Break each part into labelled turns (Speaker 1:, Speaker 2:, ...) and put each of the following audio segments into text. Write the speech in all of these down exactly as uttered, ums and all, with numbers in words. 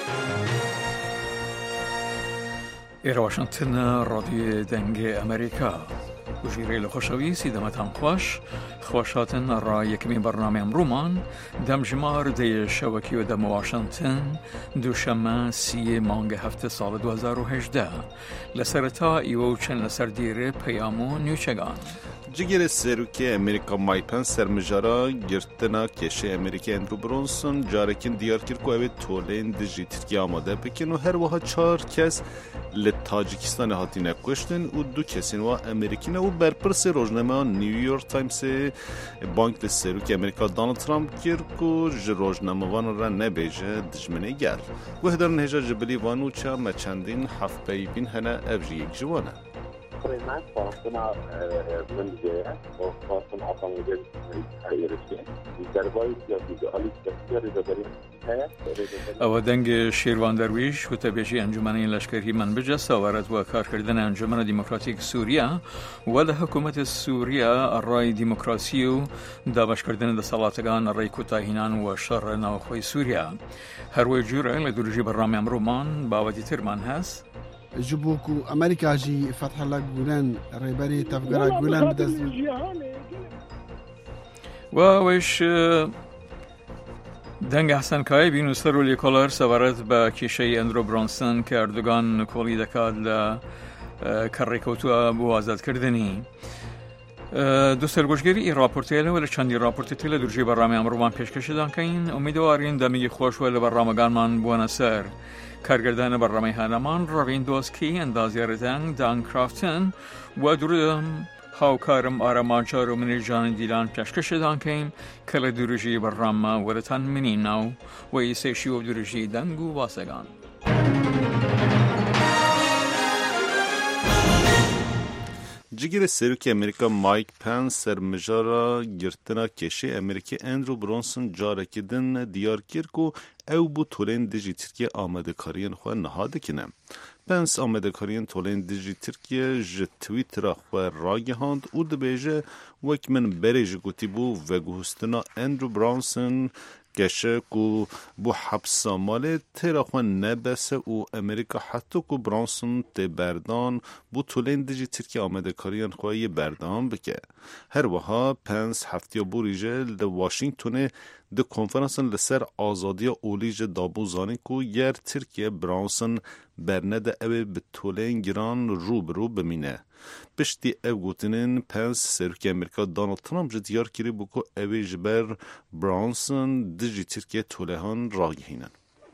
Speaker 1: ایران واشنگتن رادیو دنگ امریکا وجیره لخوشوی سیدمت هم خوش خوشاتن را یکمی برنامه امرومان دم جمار دی شوکی و دم واشنگتن دوشمه سی مانگ هفته سال دو هزار و هجده لسرتا ایو چن لسر دیره پیامو نیوچگان
Speaker 2: جگر سروکی امریکا مایپن سرمجارا گرتنا کشه امریکا اندرو برونسون جارکین دیار کرد که اوه تولین دیجی ترکیه آماده بکن و هر وها چهار کس لتاجیکستان هاتینه کشتن و دو کسین و امریکینه و برپرس روزنامه نیویورک تایمز بانک سروکی امریکا دونالد ترامپ کرد که روزنامه وان را نبیجه دجمنه گر و هدر نهجا جبلی وانو چه ما چندین هفته بین هنه افجی یک جوانه
Speaker 3: من خواستنا من دیگه و خواستنا آقا مجد حیرشی دربای سیاسی دعالی سیاسی رو داریم
Speaker 1: او دنگ شیروان درویش و تبیجی انجمن لشکری من بجست آورد و کار کردن انجمن دموکراتیک سوریا و ده حکومت سوریا رای دموکراسی و دابش کردن ده سلطگان رای کتاهینان و شر نوخوی سوریا هر وی جوره لدرجی برنامه امرومان باودی ترمان هست
Speaker 4: جبوكو أمريكا جي فتح الله جولان ريبري تفقرا جولان بدز
Speaker 1: وش دنگ حسن کای بینو سرولی کلر سوارد با کیشه اندرو برانسون که اردوگان کولی دکاد ل کریکوتو بو آزاد کردنی دو سرگوشگری ای راپورتیله ولی چندی راپورتیله درجی برنامه امروان پیشکش دان کین امیدوارین دمیگی خوش ولی برنامه‌گان من بوانه سر کارگردان برنامه هنرمان راوین دوسکی اندازیاردن دان کرافتن و دورم هاوکارم آرامانچا رو منی جان دیلان پیشکش دان کین کل درجی برنامه ورتن منی نو و ایسیشی و درجی دنگو واسگان
Speaker 2: جگر سروکی امریکا مایک پنس سرمجارا گرتنا کشه امریکا اندرو برونسون جارکی دن دیار کرد و او بو تولین دیجی ترکیه آمده کارین خواه نهاده کنم. پنس آمده کارین تولین دیجی ترکیه جه تویتر خواه راگه هاند او دبیجه وک من بریج گوتی بو و گوستنا اندرو برونسون گشه کو بو حبس ماله تیرا خوان نبسه و امریکا حتی کو برانسون تی بردان بو تولین دیجی ترکی آمده کاریان خواهی بردان بکه هر وها پنس هفته بوریجه ده واشنگتونه ده کنفرانسن لسر آزادی اولیج دابو زانی کو یر ترکیه برانسون برنده اوه به تولین گران رو برو بمینه پشتی او گوتنین پنس سروکی امریکا دونالد ترامپ جه دیار کری بکو اوه جبر برانسون دیجی ترکیه تولهان راگهینن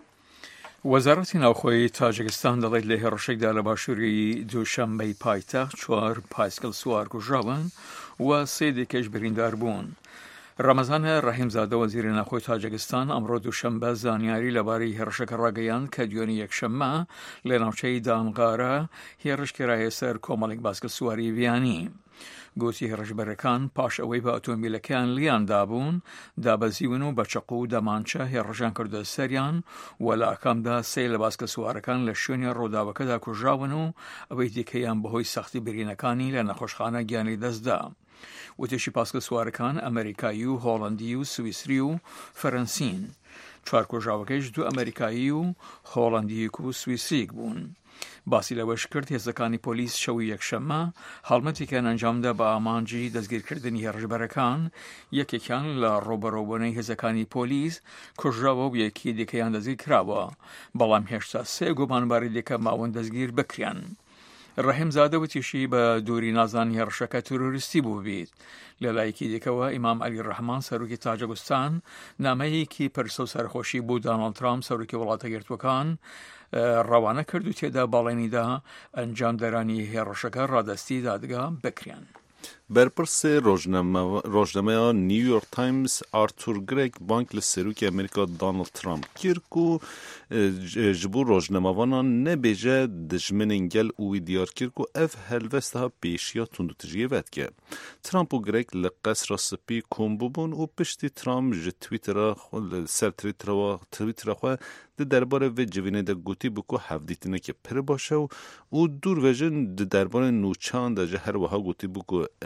Speaker 1: وزارت نوخوی تاجیکستان دلید له رشک دال باشوری دوشنبه پایتخت چوار پایسکل سوار گجراون و سیدی کش بریندار بون رمضان رحیم زاده وزیر نخوی تاجیکستان امرو دوشنبه زانیاری لباری هرشک راگیان که دیونی یک شمه لناوچه دانغاره هرش کرایه سر کومالک باسکل سواری ویانی گوتی هرش برکان پاش اوی با اتومبیلکان لیان دابون دابزیونو بچقو دمانچه هرشان کرده سریان ولا اکام دا سیل باسکل سوارکان لشونی رو دابکه دا کجاونو اوی دیکیان بهوی سختی برینکانی لنخوشخانه گیانی دست دا و تشی پاسکل سوارکان امریکایی و هولندی و سویسری و فرانسین چهار کجاوکش دو امریکایی و هولندی و سویسریک بون باسی لوش کرد هزکانی پلیس شوی یک شمه حالمتی که انجام ده با آمانجی دزگیر کردنی هرش برکان یکی کن لروبروبونه هزکانی پلیس کجاو و یکی دیکیان دزگیر کراوا بلام هشتا سه گمان باری دیکه ماون دزگیر بکریان رحیم زاده و تیشی با دوری نازانی هرشک تروریستی بو بید للایکی دیکه و امام علی الرحمن سروکی تاجیکستان نامه‌ای که پرسو سرخوشی بود دونالد ترامپ سروکی ولایت گرتوکان روانه کرد و تیدا بالینی دا انجام درانی هرشک را دستی دادگاه بکریان
Speaker 2: برپرس روزنامه نیویورک تایمز آرتور گریگ بانک لسروک امریکا دونالد ترامپ کرد که جبو روزنامه وانا نبیجه دجمن انگل اوی دیار کرد که اف هلوسته ها پیشیا تندو تجیه ود که ترامپ و گریگ لقص را سپی کم ببون و پشتی ترامپ جه تویتر سر تویتر خواه ده درباره و جوینه ده گوتی بکو هفدیتینه که پر باشه و او دور وجن ده درباره نوچان ده جه هر وها گوتی بکو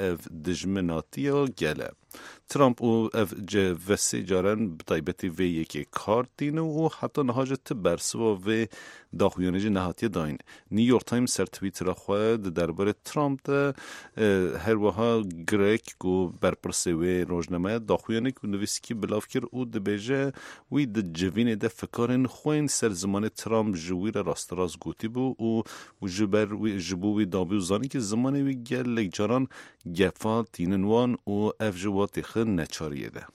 Speaker 2: اف دجمناتیا گله. ترامپ و اف جوسی جارن بطایبتی وی یکی کارتین و حتی نهاجت برسوا و داخویانجی نهاتی داین. نیویورک تایمز سر تویتر خود درباره ترامپ ده هر وها گریک گو برپرسه و روزنامه داخویانه که نویسی که بلاف کر او ده بیجه وی ده جوین ده فکرین خوین سر زمان ترامپ جویر راست راست گوتی بو و جبر وی جبو وی دابی و زانی که زمان وی گل لگ جاران گفا تیننوان و اف جواتی خن نچاریه ده.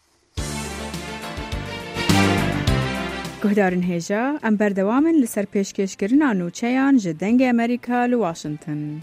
Speaker 5: گهدارن هیجا ام بردوامن لسر پیشکشکرین نوچهان جدنگ امریکا لواشنطن.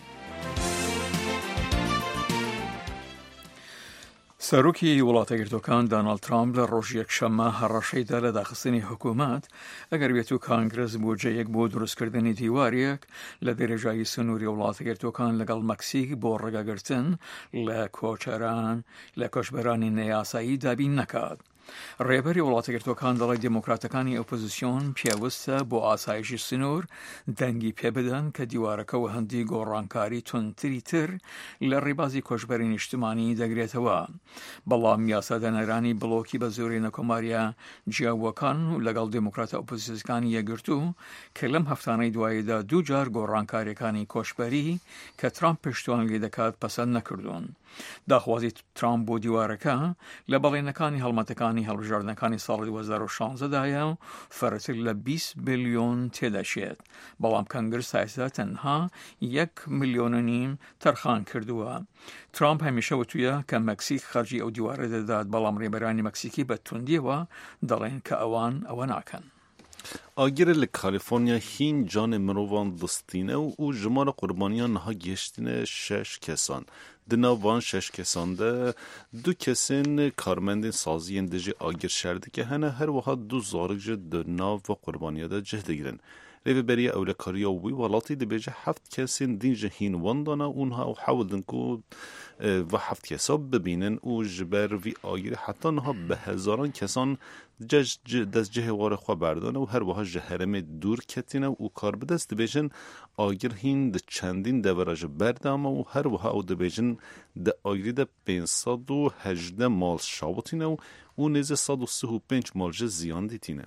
Speaker 1: سەرۆکی وڵاتە گرتوەکان دانالد ترامپ لە ڕۆژ یەکشەممە هەڕەشەیدا لە داخستنی حکوومەت ئەگەر بێت و کانگرس بۆجەیەک بۆ دروستکردنی دیوارێک لە دەرێژایی سنووری وڵاتە گرتوەکان لەگەڵ مەکسیک بۆ ڕێگەگرتن لە کۆچەران لە کۆچبەرانی نەیاسایی دابین نەکات. ڕێبەری وڵاتە گرتوەکان دەڵی دموکراتەکانی ئۆپۆزیسیۆن پێویستە بۆ ئاسایشی سنوور دەنگی پێ بدەن کە دیوارەکە و هەندی گۆڕانکاری تونتری تر لە ڕێبازی کۆچبەری نیشتمانی دەگرێتەوە. بەڵام یاسادەنەرانی بڵۆکی بە زۆری نەکۆماریە جیاوەکان و لەگەڵ دموکراتە ئۆپۆزیسیۆنەکانی یەکگرتوو کە لەم هەفتانەی دواییدا دوو جار گۆڕانکاریەکانی کۆچبەری کە ترامپ پشتیوان لێ دەکات پەسەند نەکردوون. داخوازی ترامپ بۆ دیوارەکە لە بەڵێنەکانی هەڵمەتەکانی هەڵبژاردنەکانی ساڵی دوو هەزار و شانزە دایە و فەرەتر لە بیست بیلیۆن تێدەچێت. بەڵام کەنگرس هایستا تەنها یەک میلیۆن و نیم تەرخان کردووە. ترامپ هەمیشە وتویە کە مەکسیک خەرجی ئەو دیوارە دەدات، بەڵام ڕێبەرانی مەکسیکی بە توندیەوە دەڵێن کە ئەوان ئەوە ناکەن.
Speaker 2: آگیر لکالیفرنیا هین جان مروان دستینه و او جمار قربانیان نها گشتینه شش کسان. دنا وان شش کسان ده دو کسین کارمندین سازیین دجی آگیر شرده که هنه هر وقت دو زارگ جه دنا و قربانیا ده جهده گیرن. ریو بری اولکاریا وی والاتی ده بیجه هفت کسین دین جه هین واندانه اونها و حاولدن که و هفت کساب ببینن و جبر وی آگیر حتی نها به هزاران کسان دست جه وار خواه بردانه و هر وها جهرم دور کتینه و کار بدست بیجن آگیر هین ده چندین دوراج بردامه و هر وها او ده بیجن ده آگیری ده پینصد و هجده مال شاوتینه و او نیزه صد و سه و پنج مالجه زیان دیتینه.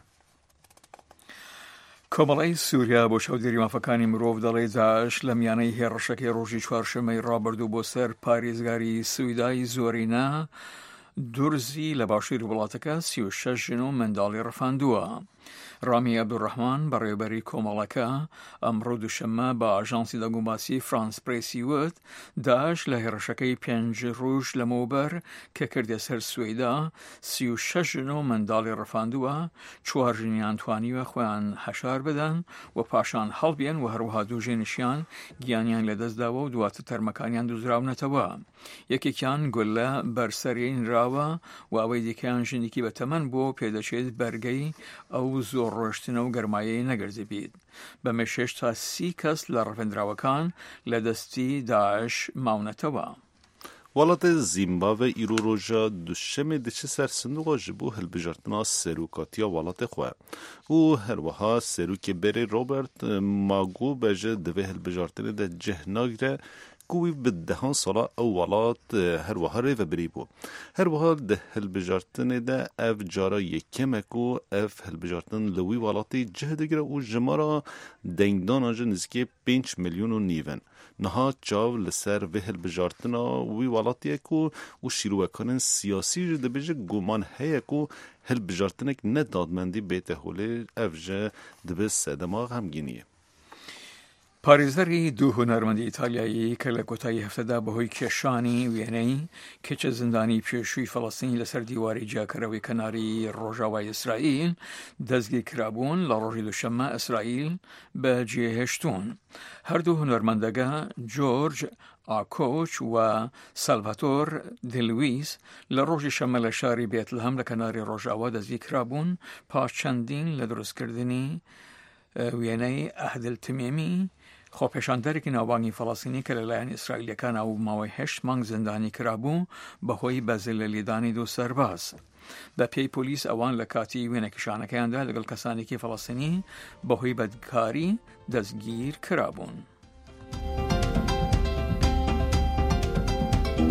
Speaker 1: کۆمەڵی سووریا بۆ چاودێری مافەکانی مرۆڤ دەڵێ داعش لە میانەی هێرشەکەی ڕۆژی چوارشەمەی ڕابردوو بۆ سەر پارێزگاری سویدای زۆرینە دورزی لە باشووری وڵاتەکە سی و شەش ژن و منداڵی ڕەفاندووە. رامی عەبدوڕەحمان بەڕێوەبەری کۆمەڵەکە ئەمڕۆ دووشەممە بە ئاژانسی دەنگوماسی فرانس پرێسی وت داعش لە هێرشەکەی پێنج ڕۆژ لەمەوبەر کە کردە سەر سوێدا سی و شەش ژن و منداڵی ڕەفاندووە، چوار ژنیان توانیوە خۆیان هەشار بدەن و پاشان هەڵبێن و هەروەها دوو ژێنشیان گیانیان لەدەستداوە و دواتر تەرمەکانیان دوزراونەتەوە. یەکێکیان گولە بەرسەرێنراوە و ئەوەی دیکەیان ژنێکی بەتەمەن بۆ پێدەچێت بەرگەی ئەو زۆر ڕۆشتنە و گەرمایەی نەگەرزی بیت. بەمە شێش تا سی کەس لە ڕەفێنراوەکان لە دەستی داعش ماونەتەوە.
Speaker 2: ولات زیمبابوه ایرو روژا دوشمه دچه سر صندوق جبو هلبجارتنا سروکاتیا ولات خواه. او هر وها سروک بری روبرت ماگو بجه دوه هلبجارتنه ده جهناگره کوی به دهان سالا او ولات هر وها ری و بری بو. هر وها ده هلبجارتنه ده اف جارا یکمه کو اف هلبجارتن لوی ولاتی جهدگره او جمارا دنگدان آجه نزکی پینچ میلیون و نیون. نها چاو لسر و هلبجارتنا وی ولاتیه کو و شیروکان سیاسی جده بجه گمان هیه کو هلبجارتنک ندادمندی بیته هوله افجه دبه سدماغ همگینیه.
Speaker 1: پارێزەری دوو هونەرمەندی ئیتالیایی کە لە کۆتایی هەفتەدا بەهۆی کێشانی وێنەی کێچە زندانی پێشووی فەڵەستینی لەسەر دیواری جیاکەرەوەی کەناری ڕۆژاوای ئیسرائیل دەستگیر کرابوون لە ڕۆژی دووشەممە ئیسرائیل بەجێهێشتوون. هەردوو هونەرمەندەکە جۆرج ئاکۆچ و سالڤاتۆر دلویس لە ڕۆژی شەممە لە شاری بێتلەهەم لە کەناری ڕۆژاوا دەستگیر کرابوون پاش چەندین لە دروستکردنی وێنەی ئەهدل تمێمی خۆپێشاندەرێکی ناوبانگی فەڵەستینی کە لەلایەن ئیسرائیلەکان ئەو ماوەی هەشت مانگ زندانی کرابوو بەهۆی بەزل لە لێدانی دوو سەرباز. بە پێی پۆلیس ئەوان لە کاتی وێنەکشانەکەیاندا لەگەڵ کەسانێکی فەڵەستینی بەهۆی بەدکاری دەستگیر کرابوون.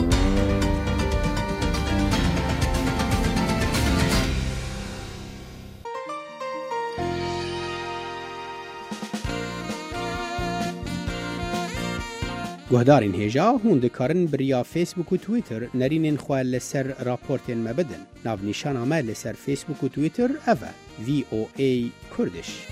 Speaker 6: گهدارین هیجا هون دکارن بریا فیسبوک و تویتر نرینین خواه لسر راپورتین مبدن. ناو نیشان آمه لسر فیسبوک و تویتر اوه وی او ای کردش.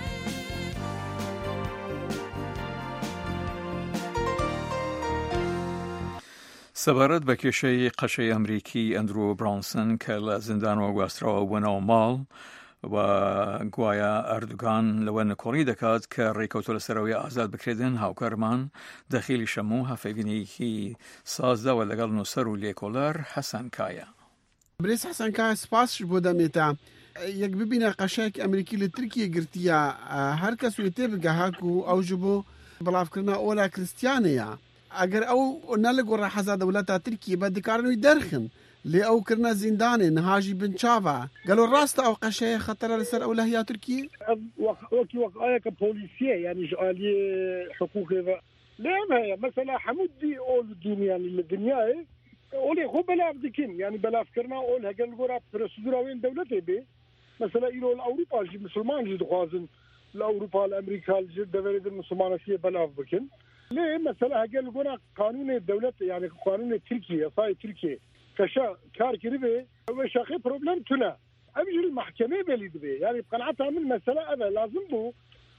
Speaker 1: سەبارەت بە کێشەی قەشەی ئەمریکی ئەندرو برانسن کە لە زیندانەوە گواستراوە بوونەوە ماڵ و گوایە ئەردوگان لەوە نکۆڕی دەکات کە ڕێکەوتۆ لەسەرەوەی ئازاد بکرێتن. هاوکارمان دەخیلی شەموو هەفێبینەیەکی سازداوە لەگەڵ نووسەر و لێکۆلەر حەسەن کایە.
Speaker 4: برێز حەسەن کایە سپاسش بۆ دەمێتە. یەک ببینە قەشەیەک ئەمریکی لە تورکیە گرتیە هەر کەس وێ تێ بگەهاک و ئەو ji بۆ بڵاوکردنا ئۆلا کریستیانەیە. ئەگەر ئەو نەلەگۆڕە حەزا دەوڵەتە تورکیە بە دکارنەوەی دەرخن لێ ئەو کردنە زیندانێ نهاژی بنچاوە گەلۆ ڕاستە ئەو قەشەیە خەتەرە لەسەر ئەو لەهیا تورکیە
Speaker 7: وەکی وەقایەکە پۆلیسیە یعنی ژعالی حقوقی لێم هەیە مەسەلا هەموو ئۆل دنیانی لە دنیاە ئۆلێ خۆ بەلاف دکن یعنی بەلافکردنا ئۆل هەگەر گۆرا پرۆسیدوراوێن دەولەتێ بێ مەسەلا ئیرۆ لە ئەوروپاژی مسلمانجی دخوازن لە ئەوروپا لە ئەمریکا دەوێت مسلمانەکیە بەلاف بکن ليه مثلا هقول لقونا قانون الدولة يعني قانون تركيا صاي تركيا كشا كار كريبه هو شاخي بروبلم تنا أبيج المحكمة بليد به يعني بقنعتها من مسألة أبا لازم بو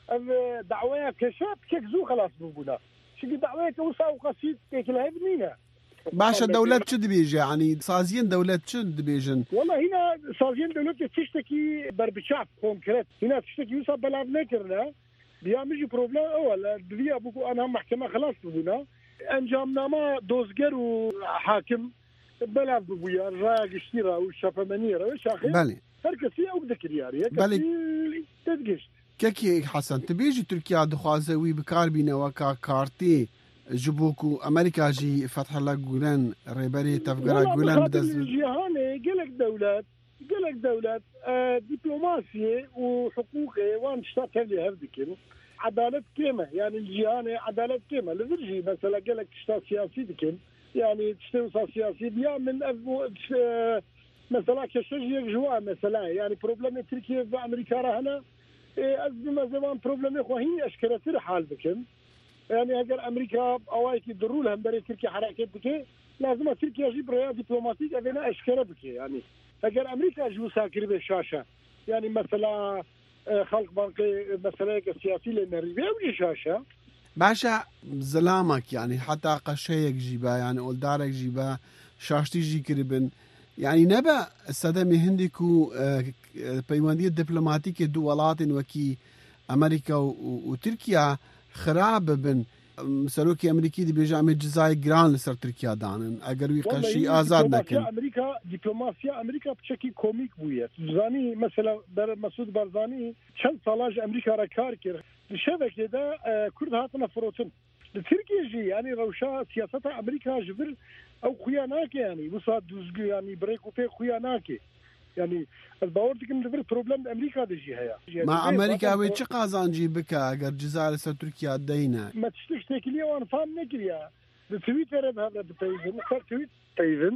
Speaker 7: دعوة كشا بكيكزو خلاص بونا شكل دعوة كوسا وقصيد كلها بنينا
Speaker 4: باشا دولة شد بيجي يعني صازين دولة شد بيجن
Speaker 7: والله هنا صازين دولة تشتكي بربشاف كونكريت هنا تشتكي يوسف بلاب نكرنا بیا میجی پروبلم اول دویا بگو آنها محکمه خلاص بودنا انجام نامه دوزگر و حاکم بلاب بگویا راگشتی را و شفمنی را و شاخی
Speaker 4: بله
Speaker 7: هر کسی او دکریاری
Speaker 4: بله
Speaker 7: تدگشت
Speaker 4: كي حسن تبيجي تركيا دخوازوي بكار بينا وكا كارتي جبوكو أمريكا جي فتح الله جولان ريبري تفقرا جولان
Speaker 7: بدز جهاني قلق دولات قلق دولات آه دبلوماسية وحقوقي وان شتات اللي هفدكن عدالة كيمة يعني الجهاني عدالة كيمة لذرجي مثلا قلق شتات سياسي دكن يعني تشتوصا سياسي بيا من أفو مثلا كشجي جوا مثلا يعني بروبلم تركيا بأمريكا هنا أزمة زمان بروبلم خوهي أشكرتر حال بكن يعني أجر أمريكا أوايك يدروا لهم بري تركيا حركة بكي لازم تركيا جيب رياض دبلوماسيك أبينا أشكره بكي يعني أجر أمريكا جو ساكر بالشاشة يعني مثلا خلق بانقي مثلا كسياسي للنريبية وجي شاشة
Speaker 4: باشا زلامك يعني حتى قشيك جيبا يعني أولدارك جيبا شاشتي جي كربن يعني نبا السادة هندكو بيواندية دبلوماتيك دولات وكي أمريكا وتركيا خراب بن سلوكي أمريكي دي بيجامع جزاي جران لسر تركيا دانن أجر ويقشي آزاد نكن
Speaker 7: أمريكا دبلوماسيا أمريكا بشكل كوميك بوية زاني مثلا بر مسعود برزاني شن صلاج أمريكا ركار كير الشبكة ده كرد هاتنا فروتن تركيا جي يعني روشا سياستها أمريكا جبر أو خياناك يعني وصاد دوزجي يعني بريكو في خياناك يعني الباور تكن لبر بروبلم أمريكا دجي هيا
Speaker 4: مع أمريكا ويتش قازان جي بكا أجر جزائر سر تركيا دينا
Speaker 7: ما تشتكي تكليا وأنا فاهم نكليا التويتر هذا بتايفن صار تويت تايفن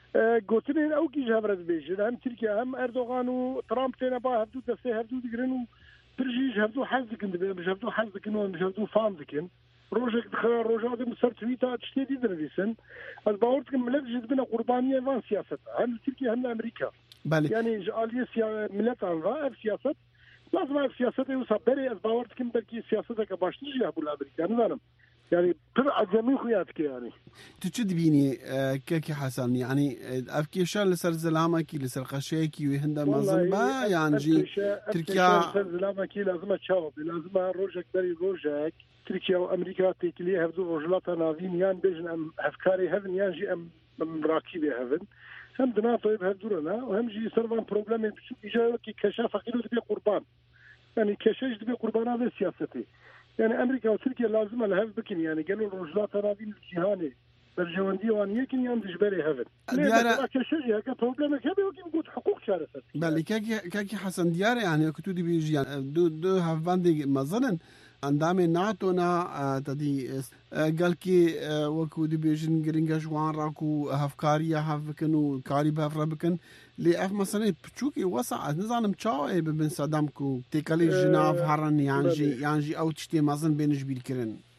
Speaker 7: قلتلين أو كي جابرت بيجن هم تركيا هم أردوغان وترامب تينا با هردو دسته هردو دقرنو برجي جابدو حزكن دبي مش جابدو حزكن ومش جابدو فامدكن روجك دخل روجات مصر تويتا تشتي دي دربيسن الباور تكن ملت جذبنا قربانية فان سياستها هم تركيا هم أمريكا
Speaker 4: بله.
Speaker 7: يعني جالية سيا ملت عنها في سياسة لازم في سياسة يوصبري الباور تكن بركي سياسة كباش تجي أبو الأمريكا نظام يعني طلع زمين خياتك يعني
Speaker 4: تشد بيني كيكي حسن يعني أفكي شال لسر زلامكي لسر قشيكي وهندا مازن با يعني جي
Speaker 7: تركيا لسر زلامكي لازم تشاوب لازم روجك بري روجك تركيا وأمريكا تيكلي هفدو رجلاتا نافين يان بيجن أم أفكاري هفن يان جي أم راكبي هفن هم دنا طيب هدورنا وهم جي سرفان بروبلم إجا كي كشاف قيلو تبي قربان يعني كشاش تبي قربان هذا سياستي يعني أمريكا وتركيا لازم لها بكن يعني قالوا الرجلات نافين الجهاني برجواندي وان يمكن يان دجبري هفن
Speaker 4: ديارة
Speaker 7: كشاش هكا بروبلم كبير وكي نقول حقوق شارفت
Speaker 4: بله كاكي كاكي حسن ديارة يعني كتودي بيجي يعني دو دو هفباندي مظنن اندام ناتونا تدي قال كي وكو دي بيجن جرينجا جوان راكو هفكاريا هفكنو كاري بهفرا بكن لي اف مثلا بتشوكي وسع نظام تشاو بن صدامكو تيكالي جناف هرن يانجي يانجي او تشتي مازن بينج بيلكرن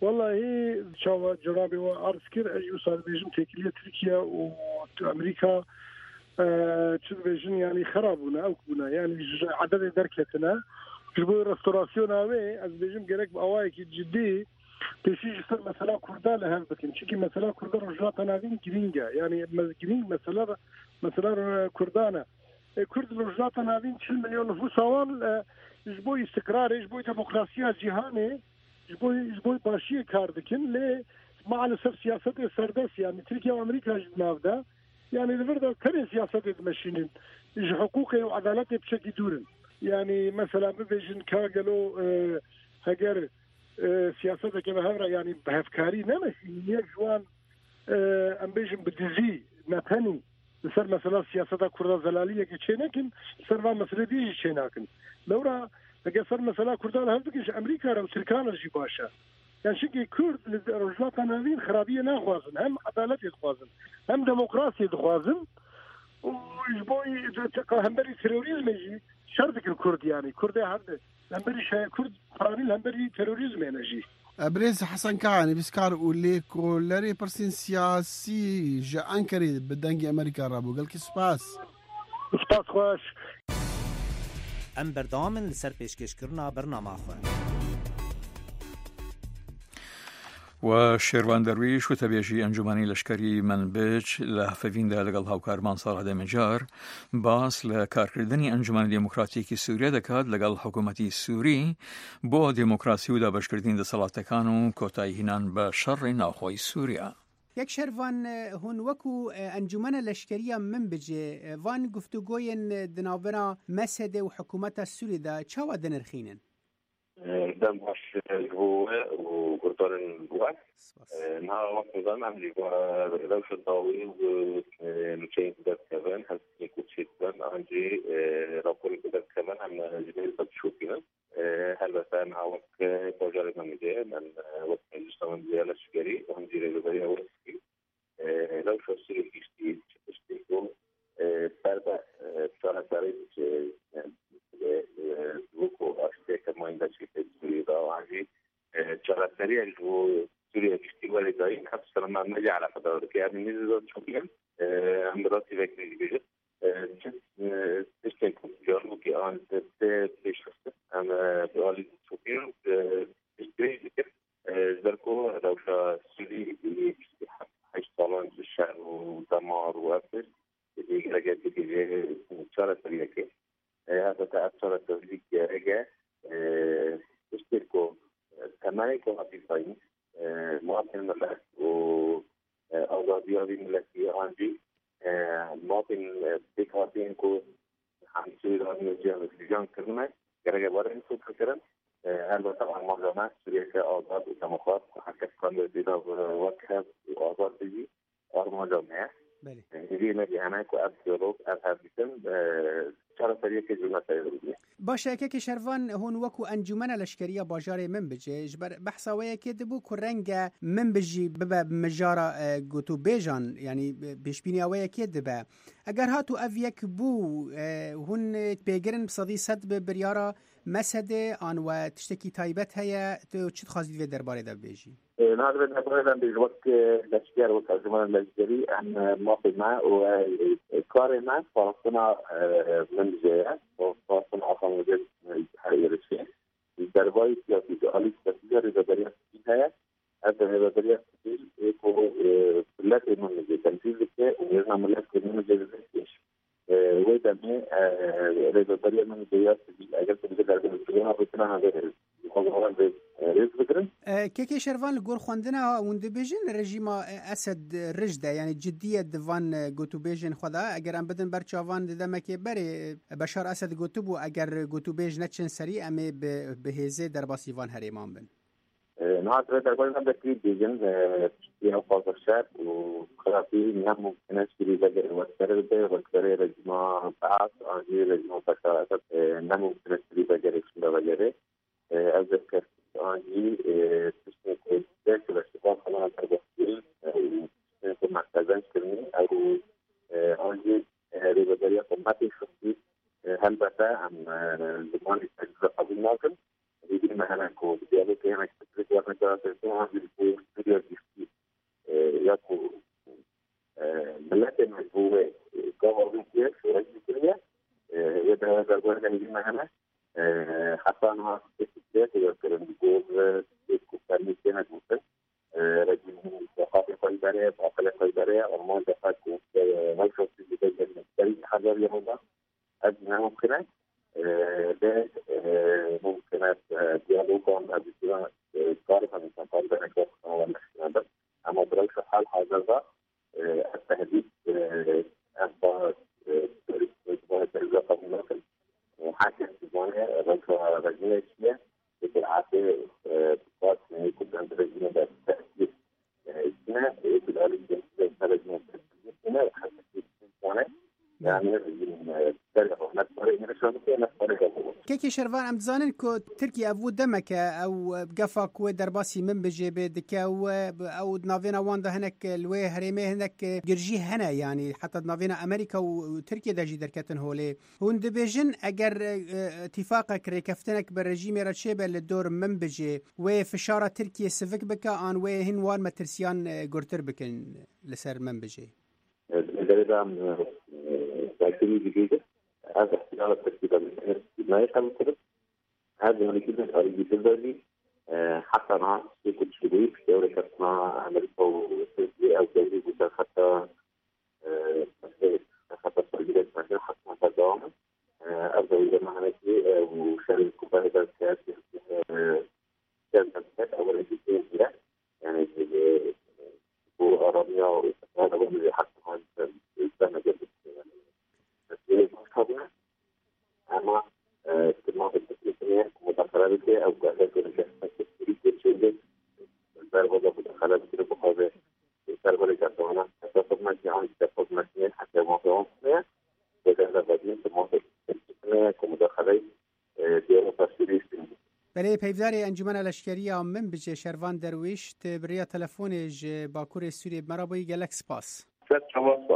Speaker 7: والله هي شو جرابي وعرض كير أي وصل بيجن تكلية تركيا وأمريكا أه بيجن يعني خرابنا أو كنا يعني عدد دركتنا جبوا رستوراسيون هاوي از بيجن جرك بأواي كي جدي تشيج صار مثلا كردان لهم بكن شكل مثلا كردان رجعت أنا فين جرينجا يعني جرينج مثلا مثلا كردانا كرد رجعت أنا فين شل مليون نفوس هون جبوا استقرار جبوا ديمقراطية جهاني جبوا جبوا باشي كاردكن ل مع الأسف سياسة سردس يعني تركيا وأمريكا جناب ده يعني الفرد كل سياسة ماشيين حقوقه وعدالته بشكل دورن يعني مثلا بيجن كاجلو أه هجر أه سياسة كما هذا يعني بهفكاري نمشي يجوان أه أم بيجن بدزي نتني صار مثلا سياسة كرد زلالية كشيناكن صار مثلا دي كشيناكن لورا لقى صار مثلا كردان هذيك أمريكا أو تركيا الجباشة يعني شكل كرد رجلات نابين خرابية ناخوازن هم عدالة يخوازن هم ديمقراطية يخوازن ويجبوي هم بري تيروريزم يجي شرطك الكرد يعني كرد هذا هم بري شيء كرد فرانيل هم بري تيروريزم ينجي
Speaker 4: بريز حسن كعني بسكار ولي كولاري برسين سياسي جا أنكري بدنجي أمريكا رابو قال كي سباس
Speaker 7: سباس خوش
Speaker 8: ام بردام لسر پیشکش کرنا برنامه خواه
Speaker 1: و شێروان دەرویش و تەبێژی ئەنجومانی لەشکری منبج لە هەفەڤیندا لەگەڵ هاوکارمان ساڵح دەمەجار باس لە کارکردنی ئەنجومانی دموکراتیەکی سووریا دەکات لەگەڵ حکوومەتی سووری بۆ دموکراسی و دابەشکردنی دەسەڵاتەکان و کۆتایی هێنان بە شەڕی ناوخۆی سووریا.
Speaker 6: یک شروان هون وکو انجمن لشکریه من بجه وان گفتگوین دناورا مسد و حکومت سوری دا چاوا دنرخینن؟
Speaker 3: دم باش هو وقرطان الوقت نهار وقت نظام عملي ولوش الضوئي ومشين كده كمان هل يكون شيء كمان عندي رابور كده كمان عم جبال بتشوفينا هل بس أنا وقت بوجار المجال من وقت الجسم المجال الشجري وعندي رجالي وقتي لو شو السير يشتي يشتيكو فردا شارع سريع وكو أشتيك ما عندك شيء تسويه ده وعندي شارع سريع جو سوريا يشتي والدين حتى لما نجي على فضاء يعني نزل شوفين هم راسي فكري بيجت تشتيكو جارو كي أنا تبليش أنا بقالي شوفين تشتري كده ذلكو لو شا سوري يشتي حيش طالون في الشعر ودمار وأفر اللي رجعت تيجي شارع سريع كده هذا تأثر التوزيع رجع تشتركوا كمان كواتيفين مواطن الملك وأوضاعية الملكية عندي مواطن بيكاتين كو حمسي راني جام الجان كرنا رجع برا نسوق كرنا هذا طبعا معلومات سوريا كأوضاع وكمخاط حكت كان بيدا وكها وأوضاع تجي أرمى جماعة هذه نبي أنا كأبدلوك أبهابيتم شرط فريق الجماعة الدولية.
Speaker 6: باشه که شروان هون وکو انجمن لشکریه باجار من بجه جبر بحثا ویا که دبو کرنگ من بجی ببا مجارا گوتو بیجان يعني بشبيني ویا که دبا اگر هاتو اف یک بو هون پیگرن بصدی صد بریارا مسده آن و تشتکی تایبت هیا تو چت خواستید و درباره دا بیجی؟
Speaker 3: نهار درباره بیج وقت لشکر و انجمن لشکری ان موافق ما و کار ما فاصنا من جهه فاصنا آخر مدت حیرشه درباره سیاسی عالی سیاسی رهبری هست از رهبری سیاسی کو ملت من تنفیذ که و ملت من جزء و دمه رهبری من جهه اگر تبدیل درباره سیاسی بتنا هذا
Speaker 6: كيكي شروان لقول خواندنا وند بيجن رژیم اسد رجده يعني جديه دوان گوتو بيجن خدا اگر ام بدن برچاوان دمکه بری بشار اسد گوتو بو اگر گوتو بيج نچن سری ام بهزه در باسیوان هریمان بن
Speaker 3: نهار درباره بكري بيجن يا فاضل شاب وخرافي نمو نشري بجر وترد وترد رجيم بعض عندي رجيم بشار نمو نشري بجر اسمه بجر أذكر عندي تسمية ذاك الاستقامة خلال التربية تسمية معتزان كرني أو عندي رياضية قمتي شخصي هل بتا عن زمان التجربة قبل ناقل يجي معنا كود ديالو كيان مثلا تكون بالبور تريد يكون ملاك المجبوة قوة كيف ورجل يبقى هذا الوضع اللي معنا حتى أنا استثبت وكرم الجوز كفارني كنا جوزا رجل ثقافة قيدرية بعقل قيدرية أرمان دفعت هالشخص اللي بيجي من حجر يهودا أدنى ممكنات ده ممكنات ديالوجون أبيض كارثة من سنتين بنكتب أو نحن أما برأيك حال هذا التهديد أصبح ترجع قبل حاكم زمانه رجع رجع شيء بالعادة بقاط يكون عند رجع ده تأثير إثناء بالعالم ده رجع إثناء حتى زمانه يعني
Speaker 6: كيكي شروان ام دزانن کو ترکیه ابو دمک او قفا کو درباسی من بجي بدك او او نافينا واندا هناك الوي هريمه هناك جرجي هنا يعني حتى نافينا امريكا وتركيا داجي دركتن هولي هون دبيجن اگر اتفاقك ريكفتنك بالرجيم رشيبه للدور من بجي وفشاره تركيا سفك بك ان وي هن وان مترسيان غورتر بكن لسر من بجي
Speaker 3: هذا احتمال التركيب ما يفهم كده هذا اللي كده اللي بيقدر حتى مع كل شيء في دولة كنا أمريكا وتركيا أو دولة جدا حتى حتى التركيا مثلا حتى تداوم أفضل إذا ما هناكي وشارك كوبايدا كاس كاس كاس أول شيء كده يعني هو أرابيا وهذا هو حتى هذا السنة جدا أما استماع التكليفية مدخلات أو قاعدة الجهة التكليفية البرغة مدخلات كده بقابة البرغة جاتوانا حتى صدمتي عن صدمتي حتى موضوع فيها وكذا بدين استماع التكليفية كمدخلات ديالو تفسيري
Speaker 6: بله پیوزاری انجمن لشکریه من بجه شروان درویش تبریا تلفونش باکور سوریه مرابوی گلکس پاس
Speaker 3: ست شواز پاس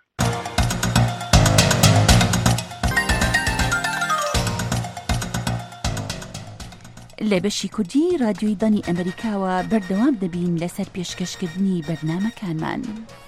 Speaker 9: لە بەشی کوردی رادیۆی دانی ئەمریکاوە بەردەوام دەبین لەسەر پێشکەشکردنی بەرنامەکانمان.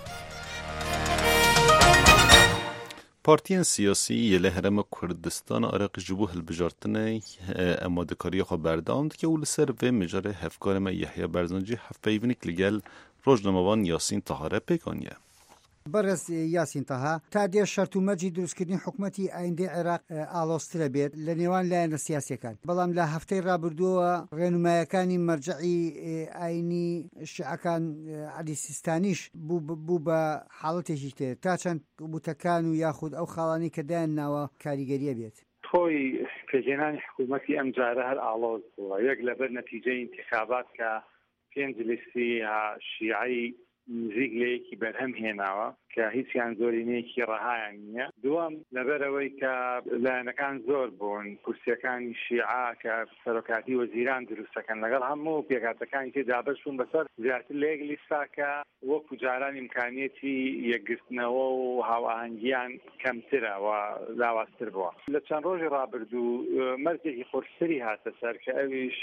Speaker 2: پارتیان سیاسی لە هەرێما کوردستان عێراق ji bo hilbijartinê amadekariya xwe berdewam dike û li ser vê mijarê hevkarê me Yehya Berzancî hevpeyvînik li gel rojnamevan Yasîn Taha re pêkaniye.
Speaker 10: برز یاسین تاها تا دێ شەرت و مەرجی دروستکردنی حکوومەتی ئایندەی عێراق ئاڵۆسترە بێت لە نێوان لایەنە سیاسیەکان بەڵام لە هەفتەی ڕابردووە ڕێنمایەکانی مەرجعی ئاینی شیعەکان عەلی سیستانیش بوو بە حاڵەتێکی تر تا چەند بوتەکان و یاخود ئەو خاڵانی کە دایانناوە کاریگەریە بێت
Speaker 11: خۆی پێژێنانی حکوومەتی ئەم جارە هەر ئاڵۆز بووە یەک لەبەر نەتیجەی انتخابات کە پێنج لیستی شیعی نزیک لەیەکی بەرهەم هێناوە کە هیچیان زۆرینەیەکی ڕەهایان نییە. دووەم لەبەرەوەی کە لایەنەکان زۆر بوون کورسیەکانی شیعە کە سەرۆکاتی وەزیران دروستەکەن لەگەڵ هەموو پێکاتەکانی تێدا بەش بوون بەسەر زیاتر لە یەک لیستاکە وەکو جاران ئیمکانیەتی یەکگرتنەوە و هاوئاهەنگیان کەمترە و لاوازتر بووە. لە چەند ڕۆژی ڕابردوو مەرجێکی قورسری هاتە سەر کە ئەویش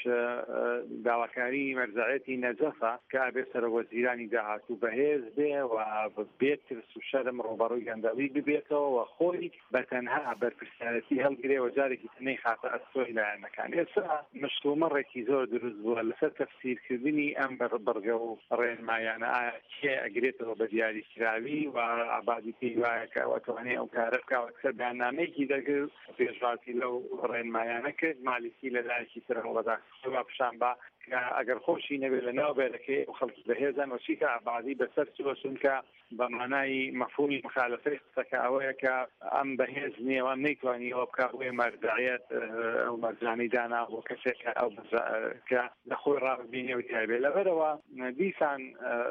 Speaker 11: داواکاری مەرجەعەتی نەجەفە کە ئەبێ سەرۆکوەزیرانی داهاتوو بەهێز بێ و بێت و شەرم ڕۆبەڕووی گەندەڵی ببێتەوە و خۆی بەتەنها بەرپرسیارەتی هەڵگرێ و جارێکی تنەی خاتە ئەستۆی لایەنەکان. ئێستا مشتومەڕێکی زۆر دروست بووە لەسەر تەفسیرکردنی ئەم بەرگە و ڕێنمایانە ئایا کێ ئەگرێتەوە بە دیاریکراوی و ئابادی پێی وایە کە ئەتوانێت ئەو کارە بکات ئەکسەر بەیاننامەیەکی دەگرت پێشباتی لەو ڕێنمایانە کرد مالیکی لەلایەکی تر هەوڵەدا پیشان بە ئەگەر خۆشی نەبێت لە ناو بێرەکەی و خەڵکی بەهێزن وەچیکە ئابادی بەسەر چوەچون کە بە مانای مەفهومی مخالفەی قسەکە ئەوەیە کە ئەم بەهێز نییە وام نەیتوانی ئەوە بکات وێ مەرجعیەت ئەو مەرجانەی دانا بۆ کەسێکە ئەو کە لە خۆی ڕاببینێەوەی تایبێت لەبەرەوە دیسان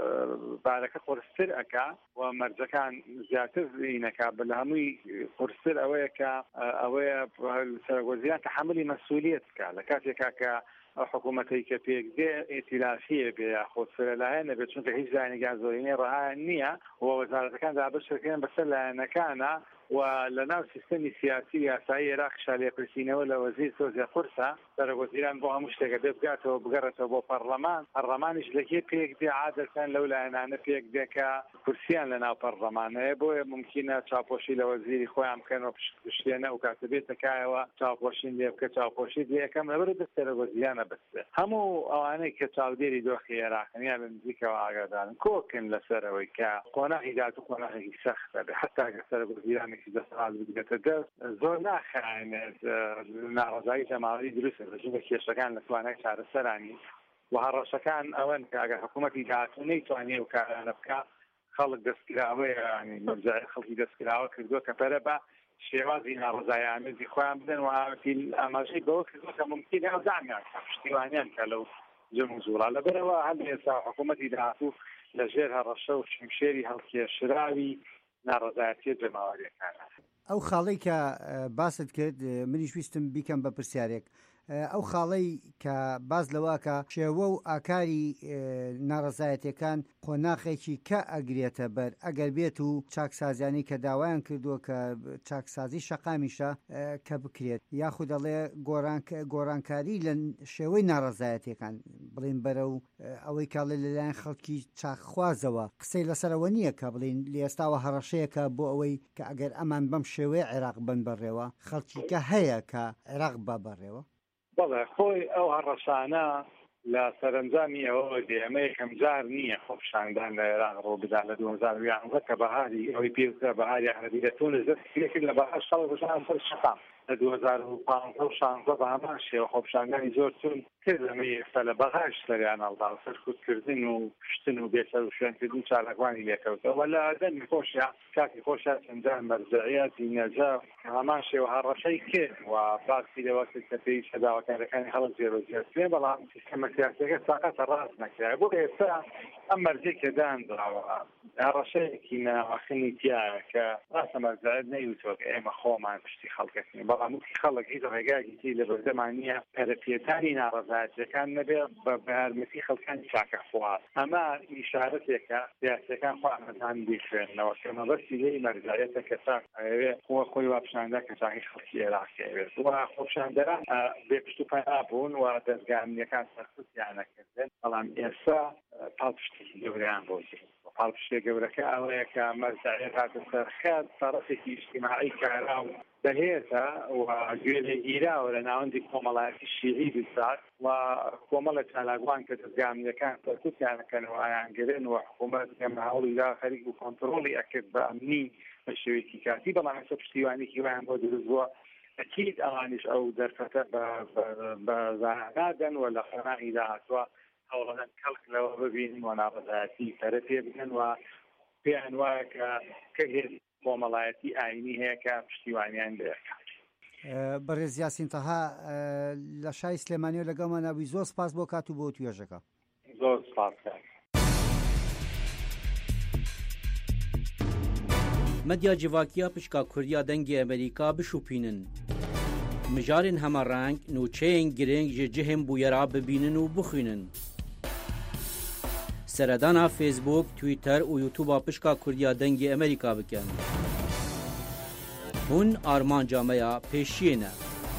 Speaker 11: بارەکە قورستر ئەکا و مەرجەکان زیاتر بینەکە لە هەمووی قورستر ئەوەیە کە ئەوەیە سەرۆکوەزیران تەحملی مەسئولیەت بکات لە کاتێکا کە حکوومەتەی کە پێک دێ ئێتیلافیە بێ یاخۆت لەلایەن نەبێت چونکە هیچ لایەنێکیان زۆرینەی ڕەهایان نییە و وەزارەتەکان دابەشەکەن بەسەر لایەنەکانە ولناو سیستمی سیاسی یاسایی عێراق شالێپرسینەوە لە وەزیر سۆزیە قورسە سەرۆکوەزیران بۆ هەموو شتێکە دێ بگاتەوە بگەڕێتەوە بۆ پەرلەمان پەرلەمانیش لەکێ پێک دێ عادەتەن لەو لایەنانە پێک دێکە کورسیان لەناو پەرلەمانەیە بۆیە ممکنە چاوپۆشی لە وەزیری خۆیان بکەنەوە پشتێنە و کاتە بێتەکایەوە چاوپۆشین لێ بکە چاوپۆشی لێ یەکەم لەبەر دەست سەرۆکوەزیرانە بەستێ هەموو ئەوانەی کە چاودێری دۆخی عێراقن یان لە نزیکەوە ئاگادارن کۆکن لەسەرەوەی کە قۆناغی دات و قۆناغێکی سەختە حتا کە سەرۆکوەزیرانێکی دەسەڵات بگرێتە دەست زۆر ناخایێنێت ناڕەزایی جەماوەری دروستە بەجێ کێشەکان لە توانای چارەسەرانی و هەڕەشەکان ئەوەن کە ئەگەر حکوومەتی داهاتوو نەیتوانێ و کارانە بکە خەڵک دەستکراوەیە ینی مەرجای خەڵکی دەستکراوە کردووە کە پەرە بە شێوازی ناڕزایانەتی خۆیان بدەن و ئاماژەی بەوە کردووە کە ممکن ئەو دامیان پشتیوانیان کە لەو جەم و جوڵا لەبەرەوە هەر ئێستا حکوومەتی داهاتوو لەژێر هەڕەشە و شمشێری هەڵکێشراوی ناڕزایەتیە جەماوەریەکانە.
Speaker 10: ئەو خاڵەی کە باست کرد منیش ویستم بیکەم بە پرسیارێک ئەو خاڵەی کە باز لەواکە شێوە و ئاکاری ناڕزایەتەکان قۆناغێکی کە ئەگرێتە بەر ئەگەر بێت و چاکسازیانی کە داوایان کردووە کە چاکسازی شەقامیشە کە بکرێت یاخود دەڵێ گۆڕانکاری لە شێوەی ناڕزایەتەکان بڵین بەرە و ئەوەی کاڵێ لەلایەن خەڵکی چاکخوازەوە قسەی لەسەرەوە نییە کە بڵین لە ئێستاوە هەڕەشەیەکە بۆ ئەوەی کە ئەگەر ئەمان بەم شێوەیە عێراق بن بەڕێوە خەڵکی کە هەیە کە عێراق با بەڕێوە
Speaker 11: بەڵێ خۆی ئەو هەڕەشانە لە سەرنجامی ئەوە دێ ئەمە یەکەم جار نییە خۆپشاندان لە عێراق ڕۆ بدا لە دوو هەزار و یانزە کە بەهاری ئەوەی پێوترا بەهاری عەرەبی لە تونس دەستگیرێکرد لە بەهار ساڵ بژان سەر شەقام لە دوو هەزار و پانزدە و شانزدە بە هەمان شێوە خۆپشاندانی زۆر چون کرد لەمەی ئێستا لە بەهاش سەریان هەڵدا سەرکوتکردن و پشتن و بێسەر و شوێنکردن چالاکوانی لێکەوتەوە لە دەمی خۆشیە کاتی خۆشە چەندان مەرجعیەتی نەجا هەمان شێوە هەڕەشەی کرد و باسی لەوە کرد کە پێی سەداوەکارەکانی هەڵک جێبەجێ بێ بەڵام سیستەمە سیاسیەکە ساقەتە ڕاست نەکرا بۆ ئێستا ئەم مەرجەی کە دانراوە هەڕەشەیەکی ناوەخنی تایە کە ڕاستە مەرجعیت نەیوتوە کە ئێمە خۆمان پشتی خەڵکەکەین بەڵام وتی خەڵک هیچ ڕێگایەکی لە بەردەمان نییە پەرەپێتانی ناڕەزایەتیەکان نەبێ بە بەرمەتی خەڵکانی چاکەخواست ئەمە ئیشارەتێکە سیاسیەکان خۆ ئەمەدان بیخوێنەوە کە مەبەستی لێی مەرجعیەتە کە چاک ئەوێ خۆ خۆی وابشاندا کە چاکی خەڵکی عێراقی ئەوێت و خۆپشاندەران بێپشت و پەنا بوون و دەستگامیەکان سەرکوتیان نەکردن بەڵام ئێستا پاڵپشتێکی گەورەیان بۆ پاڵپشتێ گەورەکە ئەوەیە کە مەرجعیەت هاتە سەرخات تەڕەفێکی ئیجتیماعی کارا و دەهێتە و گوێ لێگیراوە لە ناوەندی کۆمەڵایەتی شیعی بسات و کۆمەڵە چالاکوان کە دەستگامیەکان سەرکوتیانەکەنەوە ئایانگرن و حکوومەت ئێمە هەوڵیدا خەریک و کۆنتڕۆڵی ئەکرد بە ئەمنی بە شێوەیەکی کاتی بەڵام ئێستا پشتیوانێکی وایان بۆ دروست بووە ئەکید ئەوانیش ئەو دەرفەتە بە زانادەن و لە خەنائی داهاتوە هەوڵەدەن کەڵک لەوە ببینن و ناڕزایەتی پەرە پێ بکەن و پێیان وایە کە کە هێز کۆمەڵایەتی ئاینی هەیە کە پشتیوانیان دەکات.
Speaker 10: بەڕێز یاسین تەها لە شای سلێمانیەوە لەگەڵمان نبووی زۆر سپاس بۆ کات و بۆ توێژەکە.
Speaker 11: زۆر سپاس.
Speaker 12: مەدیا جیڤاکیە پشکا کوردیا دەنگی ئەمریکا بشوپینن. مژارên hemareng nûçeyên girêng ji cihên bûyera bibînin û bixwînin. Seredana Facebook, Twitter û YouTube'a pişka Kurdiya dengê Amerîka bikin. Hûn armanca me ya pêşiyê ne.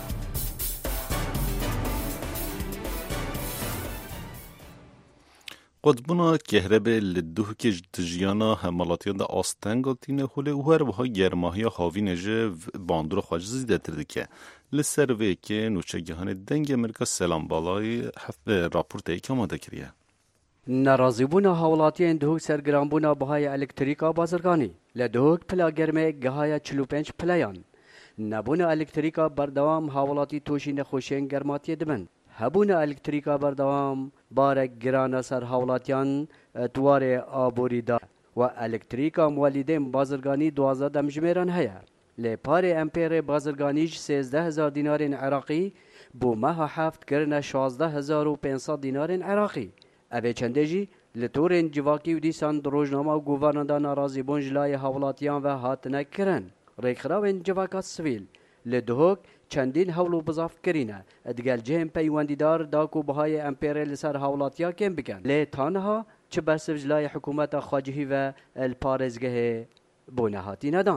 Speaker 2: قطبنا کهربه لدوه تجیانا همالاتیان دا آستنگا تینه خوله و هر وها گرماهی هاوی نجه باندور خواج زیده تردکه لسر وی که نوچه گهان دنگ امریکا سلام بالای حفظ راپورت ایک آماده کریه.
Speaker 13: نرازیبونا هاولاتیان دهوک سرگرانبونا بهای الکتریکا بازرگانی لدهوک پلا گرمه گهای چلو پنج پلیان نبونا الکتریکا بردوام هاولاتی توشی نخوشین گرماتی دبن هبونا الکتریکا بردوام بارک گرانه سر هاولاتیان تواره آبوری دا و الکتریکا موالیدین بازرگانی دوازده دمجمیران هیا لپار امپیر بازرگانیج سیزده هزار دینارین عراقی بو ماه هفت کرنه شازده هزار و پینصد دینارین عراقی اوه چنده جی لطورین جواکی و دیسان روزنامه و گوورنده نارازی بون جلای هاولاتیان و هاتنه کرن ریخراوین جواکات سویل لدهوک چندین هولو بضاف کرینه ادگل جهم پیوندیدار داکو بهای امپیر لسر هاولاتیا کم بکن لی تانها چه برسف جلای حکومت خواجهی و الپارزگه بونه هاتی ندان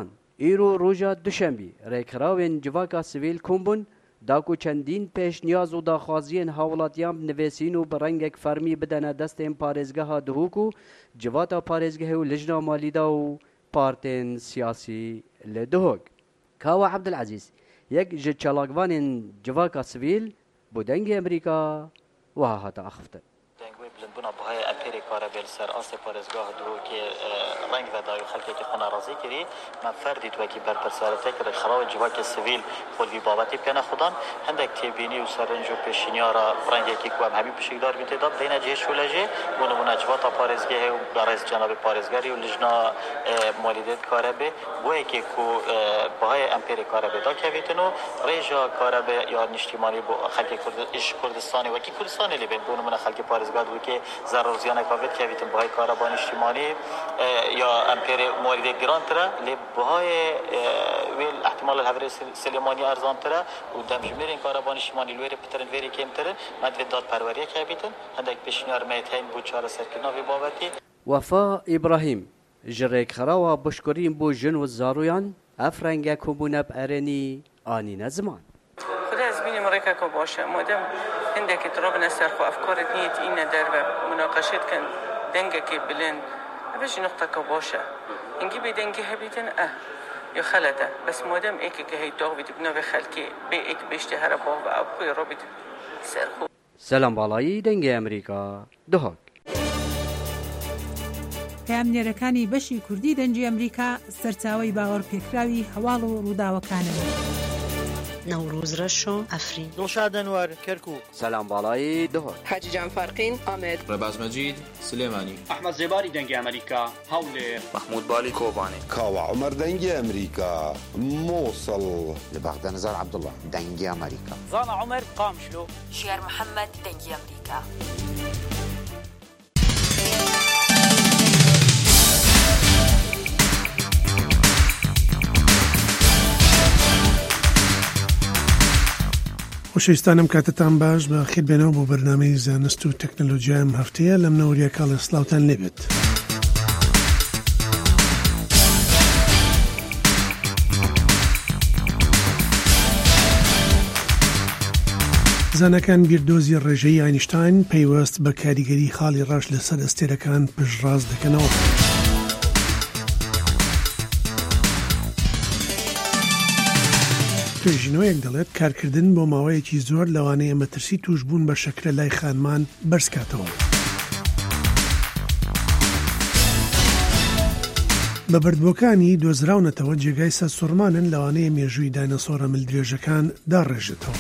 Speaker 13: ایرو روژا دوشنبی ریکراوین جواکا سویل کومبون داکو چندین پیش نیاز و داخوازین هاولاتیان نویسین و برنگک فرمی بدن دستین پارێزگە ها دهوک و جواتا پارێزگە و لجنا مالیدا و پارتین سیاسی لدهوک. کاوا عبدالعزیز یک جد چالاگوانین جواکا سویل بودنگ امریکا و ها هاتا اخفته.
Speaker 14: بنا بهای امپیری کار بیل سر آسه پارزگاه دو که رنگ و دایو خلقی که خونه رازی کری من فردی تو که بر پرسارته که خراب جواک سویل خلوی بابتی بکنه خودان هندک تیبینی و سرنجو پیشینیارا رنگی که کوام همین بشکدار بیته داد دینه جه شولجه بنا بنا جواتا پارزگاه و برایز جناب پارزگاری و لجنا مالیدت کار بی بوی که کو بهای امپیری کار بی دا که بیتنو ریجا کار بی یا نشتیمانی با خلق کردستانی و کی کردستانی لی بین بنا بنا خلق پارزگاه دو که ضرر زیان کافت که بیتن بهای کاربان اجتماعی یا امپیر مورد گران تره لی بهای ویل احتمال الهوری سلیمانی ارزان تره و دمجمیر کاربان اجتماعی لویر پترن ویری کم تره مدوید داد پروریه که بیتن هندک پیشنیار میتین بود چهار سرکرنا وی بابتی.
Speaker 13: وفا ابراهیم جریک خراوا بشکرین بو جن و زارویان افرنگه کمونه بارنی آنی نزمان.
Speaker 15: خدا از بین امریکا که باشه مادم هندك تراب نسر خو افكار نيت إنا دربة مناقشات كان دنجة كبلين باش نقطة كباشة نجيب دنجة هبيتن اه يا خلده بس مادام إيك كهي داغ بتبنا بخلكي بإيك بيشتهر بابا أو خوي رابط سرخو.
Speaker 13: سلام بالایی دنگه امریکا دهاک.
Speaker 16: پامنێرەکانی بەشی کوردی دەنجی ئەمریکا سەرچاوەی باوەڕپێکراوی هەواڵ و ڕووداوەکانەوە.
Speaker 17: نوروز رشو افرین
Speaker 18: دلشاد انور کرکوک.
Speaker 13: سلام بالایی دهاک.
Speaker 19: حاجی جان فارقین آمد.
Speaker 20: رباز مجید سلیمانی.
Speaker 21: احمد زباری دنگی امریکا هاولر.
Speaker 22: محمود بالی کوبانی.
Speaker 23: کاوا عمر دنگی امریکا موصل.
Speaker 24: لبغدا نزار عبدالله دنگی امریکا.
Speaker 25: زانا عمر قامشلو.
Speaker 26: شير محمد دنگی امریکا.
Speaker 27: خۆشەویستانم کاتتان باش بە خێر بێنەوە بۆ بەرنامەی زانست و تەکنەلۆجیای ئەم هەفتەیە لەم نەوەریە کاڵە سلااوتان لێبێت. زانەکان بیردۆزی ڕێژەی ئاینشتاین پەیوەست بە کاریگەری خاڵی ڕاش لەسەر ئەستێرەکان پشتڕاز دەکەنەوە. توێژینەوەیەک دەڵێت کارکردن بۆ ماوەیەکی زۆر لەوانەیە مەترسی توش بوون بە شەکرە لای خانمان بەرزکاتەوە. بە بەردبووەکانی دۆزراونەتەوە جێگای سەد سوڕمانن لەوانەیە مێژووی داینەسۆرە ملدرێژەکان داڕێژێتەوە.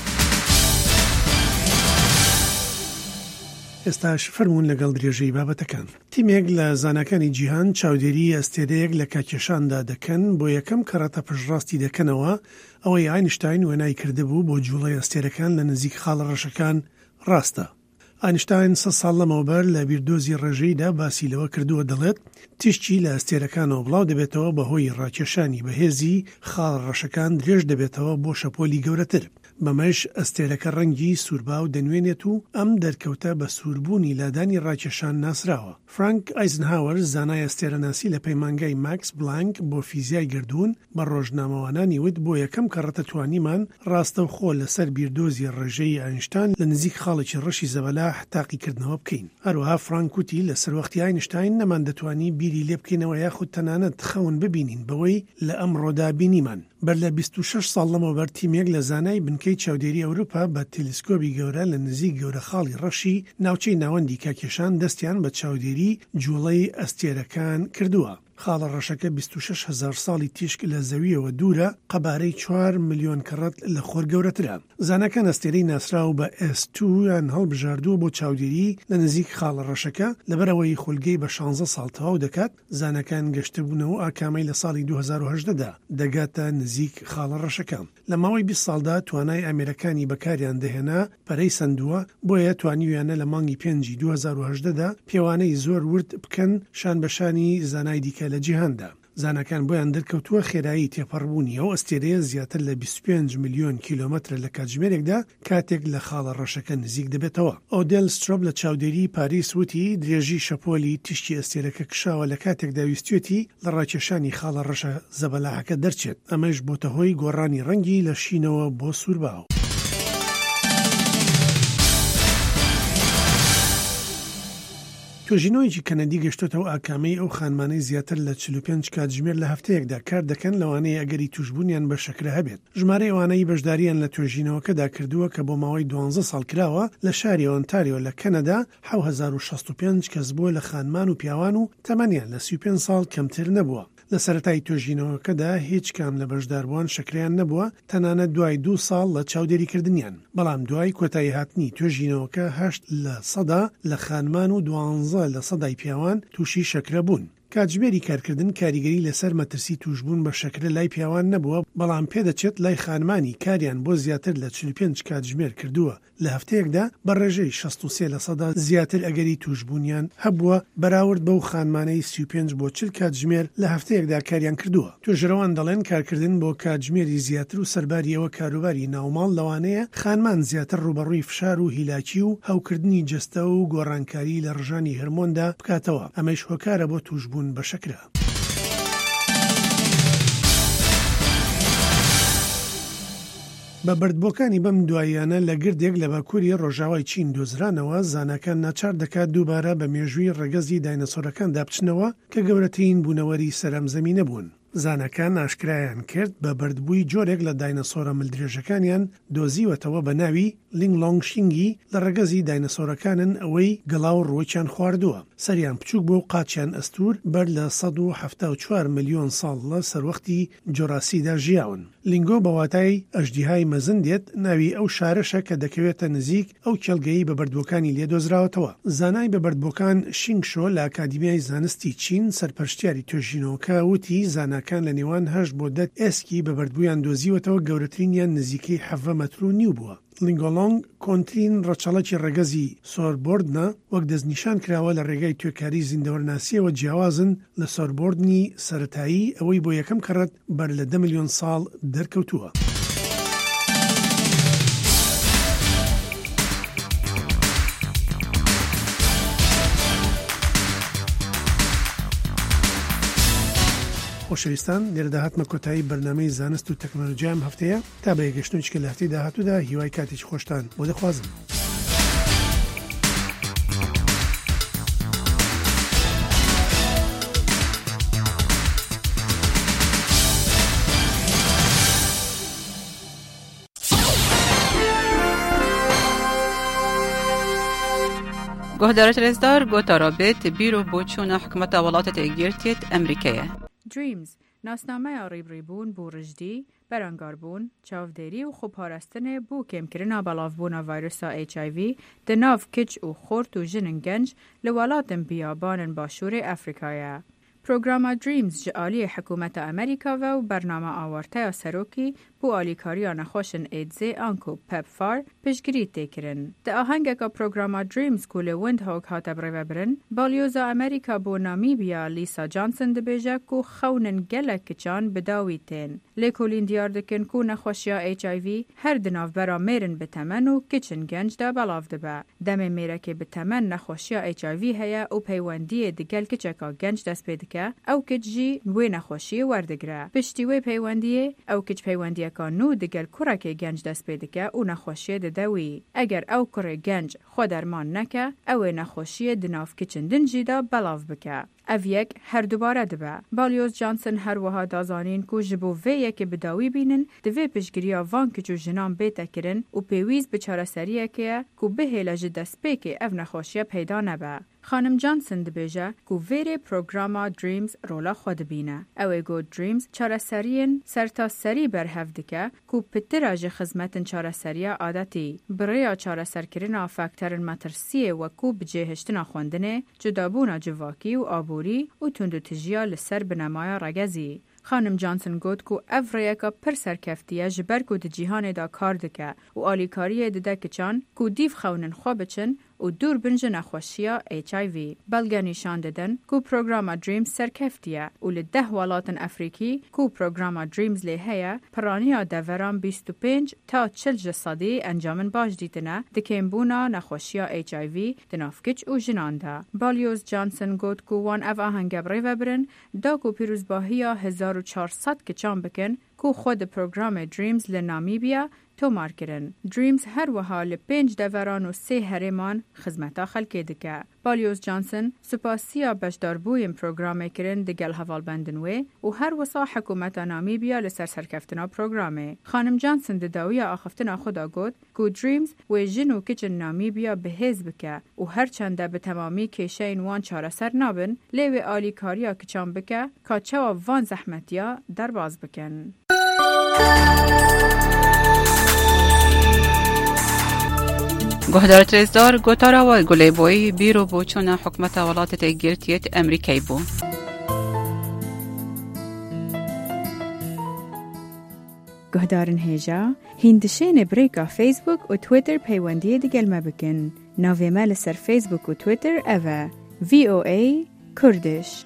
Speaker 27: ئێستاش فەرموون لەگەڵ درێژەی بابەتەکان. تیمێک لە زانەکانی جیهان چاودێری ئەستێرەیەک لە کاکێشاندا دەکەن بۆ یەکەم کەڕەتە پشتڕاستی دەکەنەوە ئەوەی ئاینشتاین وێنای کردهبوو بۆ جوڵەی ئەستێرەکان لە نزیک خاڵە ڕەشەکان ڕاستە. ئاینشتاین سە ساڵ لەمەوبەر لە بیردۆزی ڕێژەیدا باسی لەوە کردووە دەڵێت تیشتی لە ئەستێرەکانەوە بڵاو دەبێتەوە بەهۆی ڕاکێشانی بەهێزی خاڵ ڕەشەکان درێژ دەبێتەوە بۆ شەپۆلی گەورەتر. بەمەش ئەستێرەکە ڕەنگی سووربا و دەنوێنێت و ئەم دەرکەوتە بە سووربوونی لادانی ڕاکێشان ناسراوە. فرانک ئایزنهاوەر زانای ئەستێرەناسی لە پەیمانگای ماکس بلانک بۆ فیزیای گردوون بە ڕۆژنامەوانانی وت بۆ یەکەم کەڕەتە توانیمان ڕاستە و خۆ لەسەر بیردۆزی ڕێژەی ئاینشتاین لە نزیک خاڵێکی ڕەشی زەبەلاح تاقیکردنەوە بکەین. هەروەها فرانک وتی لەسەر وەختی ئاینشتاین نەمان دەتوانی بیری لێ بکەینەوە یاخود تەنانەت خەون ببینین بەوەی لە ئەمڕۆدا بینیمان. بەر لە بیست و شەش ساڵ لەمەوبەر تیمێک لە زانای بنکەی چاودێری ئەوروپا بە تێلسکۆبی گەورە لە نزیک گەورە خاڵی ڕەشی ناوچەی ناوەندی کاکێشان دەستیان بە چاودێری جوڵەی ئەستێرەکان کردووە. خاڵە ڕەشەکە بیست و شەش هەزار ساڵی تیشک لە زەویەوە دوورە قەبارەی چوار ملیۆن کەڕەت لە خۆر گەورەترە. زانەکان ئەستێرەی ناسراو بە ئێس دوو یان هەڵبژاردووە بۆ چاودێری لە نزیک خاڵە ڕەشەکە لەبەرەوەی خولگەی بە شانزە ساڵ تەواو دەکات. زانەکان گەشتبوونەوە ئاکامەی لە ساڵی دوو هەزار و هەژدەدا دەگاتە نزیک خاڵە ڕەشەکە. لە ماوەی بیست ساڵدا توانای ئەمریکانی بەکاریان دەهێنا پەرەی سندووە بۆیە توانیویانە لە مانگی پێنجی دوو هەزار و هەژدەدا پێوانەی زۆر ورد بکەن شان بەشانی زانای دیکە لە جیهاندا. زانەکان بۆیان دەرکەوتووە خێرایی تێپەڕبوونی ئەو ئەستێرەیە زیاتر لە بیست و پێنج میلیۆن کیلۆمەتر لە کاتژمێرێکدا کاتێک لە خاڵە ڕەشەکە نزیک دەبێتەوە. ئۆدێل سترۆب لە چاودێری پاریس وتی درێژی شەپۆلی تشتی ئەستێرەکە کشاوە لە کاتێکدا ویستوێتی لە ڕاکێشانی خاڵە ڕەشە زەبەلاحەکە دەرچێت. ئەمەش بۆتە هۆی گۆڕانی ڕەنگی لە شینەوە بۆ سوورباو. توێژینەوەیکی کەنەدی گەشتۆتەوە ئاکامەی ئەو خانمانەی زیاتر لە چل و پێنج کاتژمێر لە هەفتەیەکدا کار دەکەن لەوانەیە ئەگەری توشبوونیان بە شەکرە هەبێت. ژمارەی ئەوانەی بەشداریان لە توێژینەوەکەدا کردووە کە بۆ ماوەی دوانزە ساڵ کراوە لە شاری ئۆنتاریۆ لە کەنەدا حەوت هەزار و شەست و پێنج کەس بووە لە خانمان و پیاوان و تەمەنیان لە سی و پێنج ساڵ کەمتر نەبووە. لە سەرەتای توێژینەوەکەدا هیچ کام لە بەشداربووان شەکریان نەبووە تەنانەت دوای دوو ساڵ لە چاودێریکردنیان. بەڵام دوای کۆتایی هاتنی توێژینەوەکە هەشت لە سەدا لە خانمان و دوانزە لە سەدای پیاوان تووشی شەکرە بوون. کاتژمێری کارکردن کاریگەری لەسەر مەترسی توشبوون بە شەکرە لای پیاوان نەبووە، بەڵام پێدەچێت لای خانمانی کاریان بۆ زیاتر لە چل و پێنج کاتژمێر کردووە لە هەفتەیەکدا بە ڕێژەی شەست و سێ لە سەدا زیاتر ئەگەری توشبوونیان هەبووە بەراورد بەو خانمانەی سی و پێنج بۆ چل کاتژمێر لە هەفتەیەکدا کاریان کردووە. توێژەرەوان دەڵێن کارکردن بۆ کاتژمێری زیاتر و سەرباری ئەوە کاروباری ناوماڵ لەوانەیە خانمان زیاتر ڕوبەڕووی فشار و هیلاکی و هەوکردنی جستە و گۆڕانکاری لە ڕژانی هەرمۆندا بکاتەوە. ئەمەش هۆکارە بۆ توشبوون بە شەکرە. بە بەردبووەکانی بەم دواییانە لە گردێک لە باکووری ڕۆژاوای چین دۆزرانەوە زانەکان ناچار دەکات دووبارە بە مێژووی ڕێگەزی داینەسۆرەکان دابچنەوە کە گەورەترین بوونەوەری سەرەمزەمی نەبوون. زانەکان ئاشکرایان کرد بە بەردبووی جۆرێک لە داینەسۆرە ملدرێژەکانیان دۆزیوەتەوە بە ناوی لینگ لۆنگ شینگی لە ڕێگەزی داینەسۆرەکانن ئەوەی گەڵاو ڕۆیان خواردووە. سەریان بچووک بۆ قاچیان ئەستور بەر لە سەد و هەفتە و چوار ملیۆن ساڵ لە سەروەختی جۆراسیدا ژیاون. لینگۆ بەواتای ئەژدیهای مەزن دێت، ناوی ئەو شارەشە کە دەکەوێتە نزیک ئەو کێڵگەی بە بەردبووەکانی لێدۆزراوەتەوە. زانای بە بەردبووەکان شینگ شۆ لە ئاکادمیای زانستی چین سەرپەرشتیاری توێژینەوەکە وتی زاناکان لە نێوان هەشت بۆ دە ئێسکی بە بەردبوویان دۆزیوەتەوە گەورەترینیان نزیکەی حەڤە مەتر و نیو بووە. لینگۆلۆنگ کۆنترین ڕەچەڵەکی ڕێگەزی سۆربۆردنە وەک دەستنیشان کراوە لە ڕێگای توێکاری زیندەوەرناسیەوە جیاوازن لە سۆربۆردنی سەرەتایی ئەوەی بۆ یەکەم کەڕەت بەر لە دە ملیۆن ساڵ دەرکەوتووە. خۆشەویستان لێرە داهاتمە کۆتایی بەرنامەی زانست و تەکنۆلۆژیام هەفتەیە تا بە یەگەشتنێککە لە هەفتەی داهاتوودا هیوای کاتێکی خۆشتان بۆ دەخوازم.
Speaker 4: گهدارت رزدار گوتا رابط بیرو بوچونا حکمت ولاتت اگیرتیت امریکیه.
Speaker 5: Dreams ناسنامه ریبریبون بو رجدی، برانگاربون، چاودێری و خوپارستن بو کمکردنا بەڵاوبوونا ڤایرۆسا ئەیچ ئای ڤی di nav kiç û xort û jinên genç li welatên biyabanên Başûrê Efrîkayê. Programa Dreams ji aliyê hikûmeta Amerîka ve û bername awarteya serokî bû alîkariya nexweşên êdzê an ku PEPFAR piştgirî tê kirin. Di ahengeka programa Dreams ku li Windhoek hate birêvebirin, balyoza Amerîka bû Namîbiya Lisa Johnson dibêje ku xewnên gelek kiçan bi dawî tên. Lêkolîn diyar dikin ku nexweşiya H I V her di navbera mêrin bi temen û kiçin genç de belav dibe. Demê mêrekê bi temen nexweşiya H I V heye û peywendiyê di gel kiçeka genç dest pê dike, ew kiç jî wê nexweşiyê werdigire. Piştî wê peywendiyê, ew kiç peywendiyeka nû di gel kurekê genç dest pê dike û nexweşiyê dide wî. Eger ew kurê genç xwe derman neke, ew ê nexweşiyê di nav kiçin din jî de belav bike. Ev yek her dubare dibe. Balyoz Johnson her wiha dazanîn ku ji bo vê yekê bi dawî bînin, di vê piştgiriya van kiç û jinan bête kirin û pêwîst bi çareseriyekê ye ku bihêle ji destpêkê ev nexweşiya peyda nebe. Xanim Johnson dibêje ku vêrê programa Dreams rola xwe dibîne. Ew ê got Dreams çareseriyên sertaserî berhev dike ku pitira ji xizmetên çareseriya adetî. Bi rêya çareserkirina fakterên metirsiyê wekû bicêhiştina xwendinê, cudabûna civakî û aborî û tundutijiya li ser binemaya regezî. Xanim Johnson got ku ev rêyeka pir serkeftiye ji ber ku di cîhanê da kar dike û alîkariyê dide kiçan ku dîv xewnên xwe biçin û و دور بنج نخوشیا اچ آی وی. بلگه نشان دادن کو پروگرام دریمز سرکفتیه و لده ولات افریقی کو پروگرام دریمز لیهیه پرانیا دوران بیست و پنج تا چل جسادی انجامن باش دیتنه دکیم بونا نخوشیا اچ آی وی دنافکچ و جنانده. بالیوز جانسن گوت کو وان اف آهنگ بری وبرن دا کو پیروزباهیا هزار و چهارصد کچان بکن کو خود پروگرام دریمز لنامیبیا تو مارکرن. دریمز هر وها لپنج دوران و سه هرمان خدمتا خلقه دکه. بالیوز جانسن سپاسیا بشدار بویم پروگرام کرن دگل حوال بندنوه و هر وصا حکومت نامیبیا لسر سرکفتنا پروگرامه. خانم جانسن دداویا آخفتنا خدا گود کو دریمز و جنو کچن نامیبیا به هز بکه و هر چنده به تمامی کشین وان چاره سر نابن لیوی آلی کاریا کچان بکه که چوا وان زحمتیا در باز بکن.
Speaker 4: گهدار ترزدار گوتارا و گلی بوی بیرو بوچون حکمت ولایت تگیرتیت امریکایی بو.
Speaker 5: گهدارن هیجا هندشین بریکا فیسبوک و تویتر پیوندی دیگل ما بکن. ناوی مال سر فیسبوک و تویتر اوه وی او ای کردش.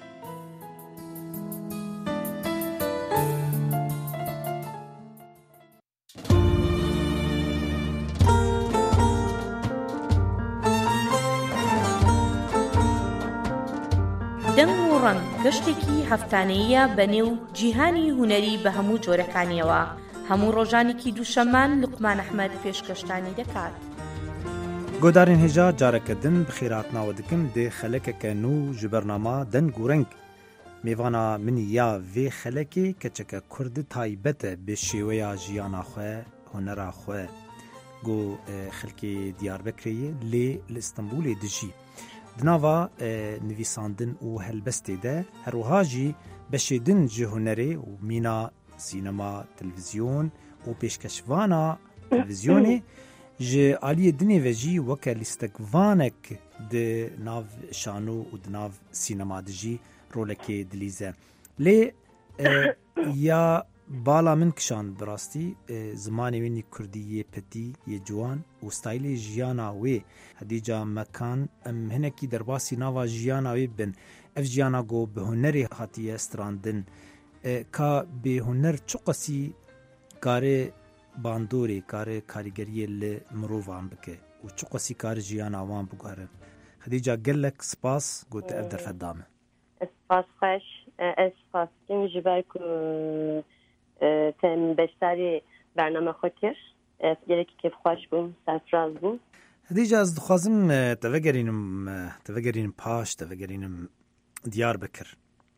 Speaker 1: دەنگ و ڕەنگ گەشتێکی هەفتانەیە بەنێو جیهانی هونەری بە هەموو جۆرەکانیەوە. هەموو ڕۆژانێکی دووشەممان لوقمان ئەحمەد پێشکەشتانی دەکات.
Speaker 7: گۆدارین هێژا جارەکەدن بخێراتناوە دکم دێ خەلەکەکە نو ji بەرنامە دەنگ و ڕەنگ. میێڤانا منی یا vê xelekê keçeke Kurd taybet e bi şêweya jiyana xwe hunera xwe got xelkê Diyarbekirê lê li Stenbolê dijî. Di nava nivîsandin û helbestê de herwiha jî beşê din ji hunerê û mîna sînema, televîzyon û pêşkevana televîzyonê ji aliyê dinê ve jî weke lîstekvanek di nav şano û di nav sînema de jî rolekê dilîze. Lê ya bala min kişand bi rastî zimanê wê Kurdî yê petî yê ciwan û stayîlê jiyana wê hedîca mekan em hinekî derbasî nava jiyana wê bin. Ev jiyana got bi hunerê hatiye strandin. Ka bê huner çi qesî karê bandorê karê karîgeriyê li mirovan bike û çi qesî karê jiyana wan biguhere. Hedîca gelek spas got ev derfet dame.
Speaker 8: Spas xweş ez spas dikim ji ber ku tem beşdarî bername xwe kir. Ez gelekî kêfxweş bûm, serfiraz bûm.
Speaker 7: Hedîca ez dixwazim te vegerînim te vegerînim paş te vegerînim Diyarbekir.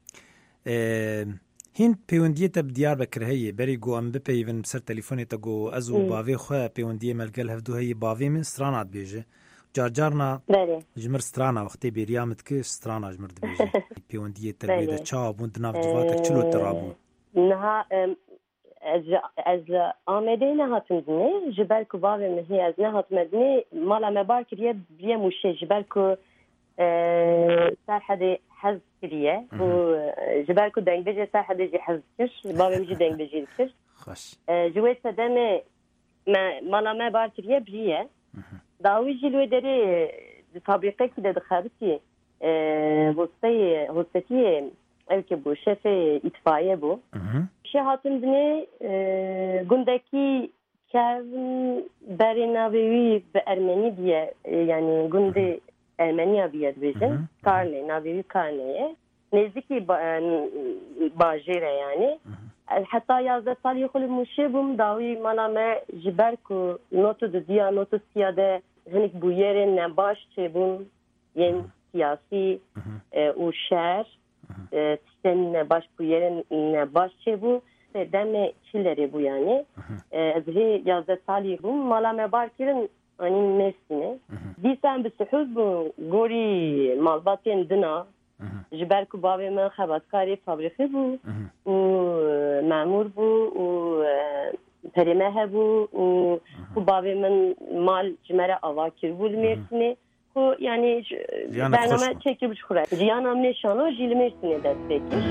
Speaker 7: Hîn pêwendiyê te bi Diyarbekir heye berî got em bipeyivin ser telîfonê te got ez û bavê xwe pêwendiyê melgel hevdû heye bavê min strana dibêje. Car carna ji mir strana wextê bêriya min dikir strana ji mir dibêje. Pêwendiyê te wê de çawa bûn di nav civatek çilo te rabûn.
Speaker 8: Niha ez ez Amedê nehatim dinê ji ber ku bavê min heye ez nehatime dinê mala me bar kiriye biriye mûşê ji ber ku serhedê hez kiriye û ji ber ku dengbêjê serhedê jî hez dikir bavê min jî dengbêjî dikir. Ji wê sedemê me mala me bar kiriye biriye. Dawî jî wê derê di fabrîqekî de dixebitî hosteyê hostetiyê evkê bû şefê îtfaiye bû. Şê hatim dinê gundekî kevin berê navê wî bi Ermenî diye yani gundê Ermeniya biye dibêjin Karnê navê wî Karnê ye. Nêzîkî bajêr e yani. Heta yazdeh salî xwe li Mûşê bûm dawî mala me ji ber ku notu didiya notu siya de hinek bûyerên nebaş çêbûn yên siyasî û şer tiştên nebaş bûyerên nebaş çêbû demê çilerê bû yani. Ez hê yazdeh salî bûm mala me bar kirin anî Mêrsînê. Dîsan bi sihûz bûn gorî malbatên dina ji ber ku bavê min xebatkarê fabrîqê bû û memûr bû û perê me hebû û ku bavê min mal ji me re ava kirbû li Mêrsînê ku yani bername çêkir bişxure. Jiyana min ê şano jî li Mêrsînê dest pê kir.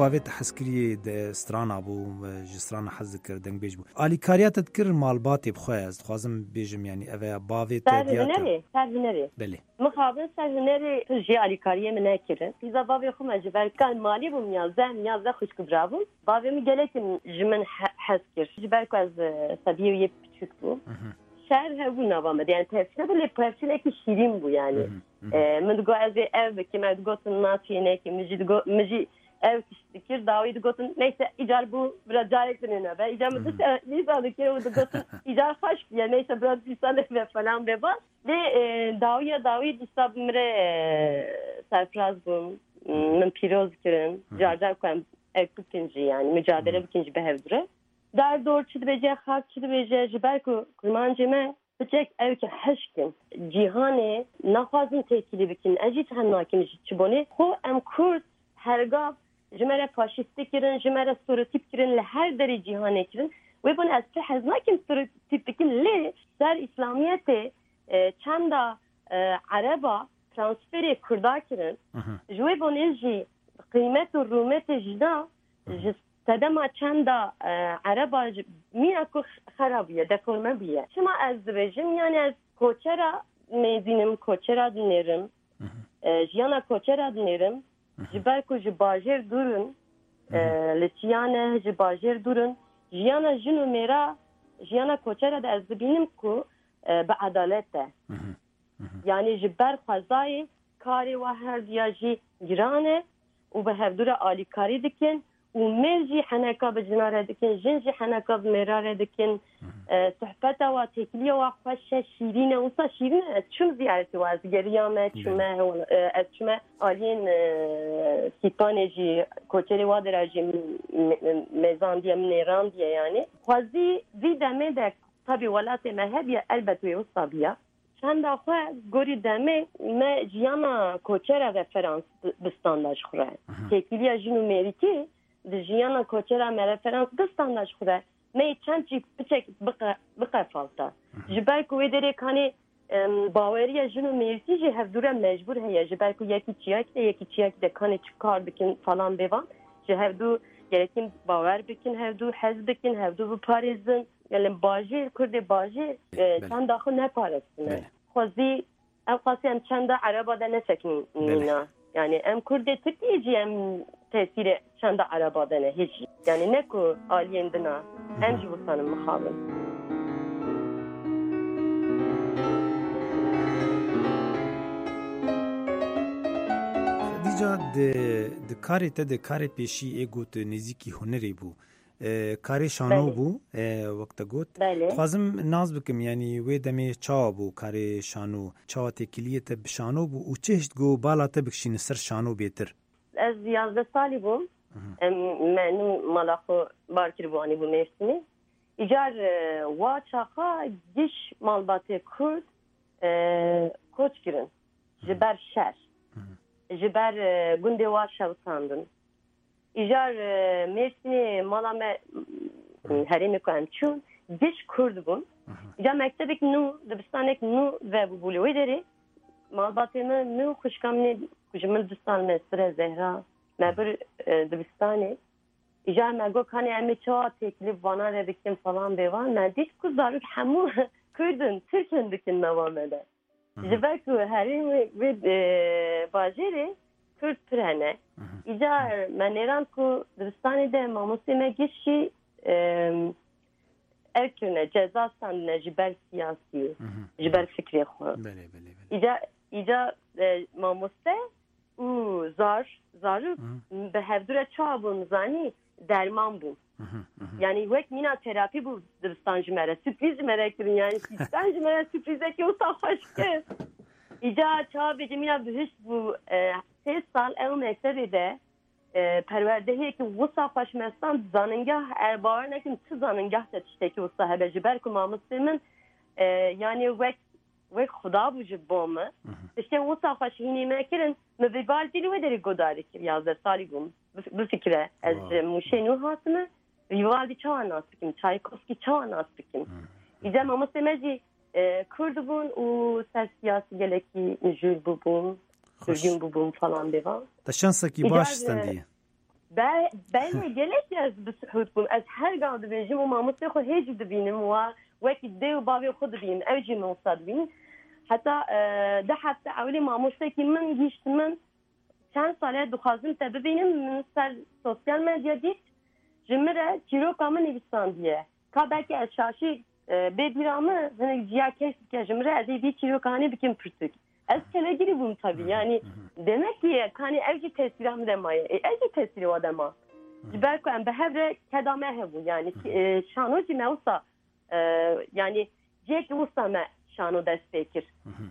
Speaker 7: باوێت حەزکری سترانە بوو ji strana hez dikir dengbêj bû. Alîkariya te dikir malbatê bixwe ez dixwazim bêjim yanî ev ya bavê te
Speaker 8: serhinerê serhinerê
Speaker 7: belê
Speaker 8: mixabin serhinerê jî alîkariyê min nekirin pîza bavê xwe me ji ber kan malî bûm ya zem ya ze xuşkibirabûm bavê min gelekim ji min hez kir ji ber ku ez sediyê yê piçûk bû şer hebû nava me yani tevçîne bilê pevçînekî şîrîn bû yani min digot ez ê ev bikim ev digotin naçînekî min jî min jî ev dikir dawî digotin neyse îcar bû biraz carek dinêne be îcar min dîsa dikir û digotin îcar xweş biye neyse biraz dîsanek ve falan ve ba lê dawiya dawî dîsa bimre serfiraz bûm min pîroz kirin carcar ku em ev bikin jî yani mücadele bikin jî behevdire der dor çi dibêje xak çi dibêje ji ber ku kurmancê me biçek ew ki heşkin cîhanê naxwazin têkilî bikin ez jî hem nakin ji çi bonê xwe em Kurd hergav ji me re faşîstî kirin ji me re stereotîp kirin li her derê cîhanê kirin wê bon ez pê hez nakim stereotîp bikin lê ser İslamiyetê çanda ereba transferê Kurda kirin ji wê bonê jî qîmet û rûmetê jina ji sedema çanda ereba mîna ku xerab biye deforme biye çima ez dibêjim yani ez koçera mêzînim koçera dinêrim jiyana koçera dinêrim ji ber ku ji bajêr durin li çiyane ji bajêr durin jiyana jin û mêra jiyana koçera de ez dibînim ku bi edalet de yani ji ber xwezayê karê we her diya jî giran e û bi hevdûre alîkarî dikin û mêr jî heneka bi cina re dikin jin jî heneka bi mêra re dikin sohbeta wa têkiliya wa xweş e şîrîn e wisa şîrîn e ez çûm ziyaretî we ez geriya me çûme ez çûme aliyên sîpanê jî koçerê wa de re jî mêzan diye min êran diye yani xwezî vî demê de tabii welatê me hebiye elbet wê wisa biya çanda xwe gorî demê me jiyana koçera referans bi standaj xure têkiliya jin û mêrîkê di jiyana koçera me referans bi standaj xure me çend jî biçek biqefalta ji ber ku wê derê kanê baweriya jin û mêrîkî jî hevdûre mecbûr heye ji ber ku yekî çiyakî de yekî çiyakî de kanê çi kar bikin falan bêvan ji hevdû gerekim bawer bikin hevdû hez bikin hevdû biparêzin yani bajêr Kurdê bajêr çanda xwe neparestine xwezî ew qasî em çanda ereba de nesekin mîna yani em Kurdê Tirkiyê jî em tesîrê çanda ereba de ne hiç yani ne ku aliyên dina em jî wisanin mixabin
Speaker 7: Dîca di karê te de karê pêşî ê got nêzîkî hunerê bû karê şano bû wekte got dixwazim naz bikim yanî wê demê çawa bû karê şano çawa têkiliyê te bi şano bû û çi hişt got bala te bikişîne ser şano bêtir
Speaker 8: ez yazdeh salî bûm me nû mala xwe bar kiribû anî bû Mêrsînê îcar wa çaxa giş malbatê Kurd koç kirin ji ber şer ji ber gundê wa şewsandin îcar Mêrsînê mala me herêmê ku em çûn giş Kurd bûn îcar mektebek nû dibistanek nû vebûbû li wê derê malbatê me nû xwişka min ku ji min distan me sire Zehra me bir dibistanê îcar me got kanê em ê çawa têkilî vana re bikin falan bêvan me dît ku zarok hemû Kurdin Tirkin dikin nava me de ji ber ku herêmê wê bajêrê Kurd pir hene îcar me nêrand ku dibistanê de mamostê me gişî ev kirine ceza standine ji ber siyasî ji ber fikrê xwe îcar îcar mamoste û zar zarok bi hevdûre çawa bûn zanî derman bûn yani wek mîna terapî bû dibistan ji me re sürprîz ji me re kirin yani dibistan ji me re sürprîzekî wisa xweş kir îcar çawa bêje mîna bihişt bû sê sal ew mektebê de perwerdehiyekî wisa xweş mestan zanîngah er bawer nekin çi zanîngah de tiştekî wisa hebe ji ber ku mamostê min yani wek wek xuda bû ji bo me tiştên wisa xweş hînî me kirin me vê baldî li wê derê gudarî kir yazdeh salî bûm bi fikre ez mûşê nû hatime Vivaldi çawa nas bikim Çaykovskî çawa nas bikim îcar mamostê me jî Kurd bûn û ser siyasî gelekî jûr bûbûn sürgün bûbûn falan bêvan
Speaker 7: te şensekî baş stendiye
Speaker 8: بله گلکی از بسحوت بوم از هر گاه دبیجم و ماموسه خو هیچ دبینم و وقتی دی و بابی خود دبینم اوجی نوصد بین حتی ده هفته اولی ماموسه که من گیشت من چند ساله دخوازم تا ببینم من سر سوسیال مدیا دید جمره چیرو کامل نویساندیه که belki از شاشی ببیرامه زنگ جیا کسی که جمره از ایدی چیرو کانی بکن پرتک از کله گیری بوم tabii yani demek ki hani evci tesiram demaya evci tesiri o dema belki en behevre kedame hebu yani şanoji mevsa yani cek usame şano destekir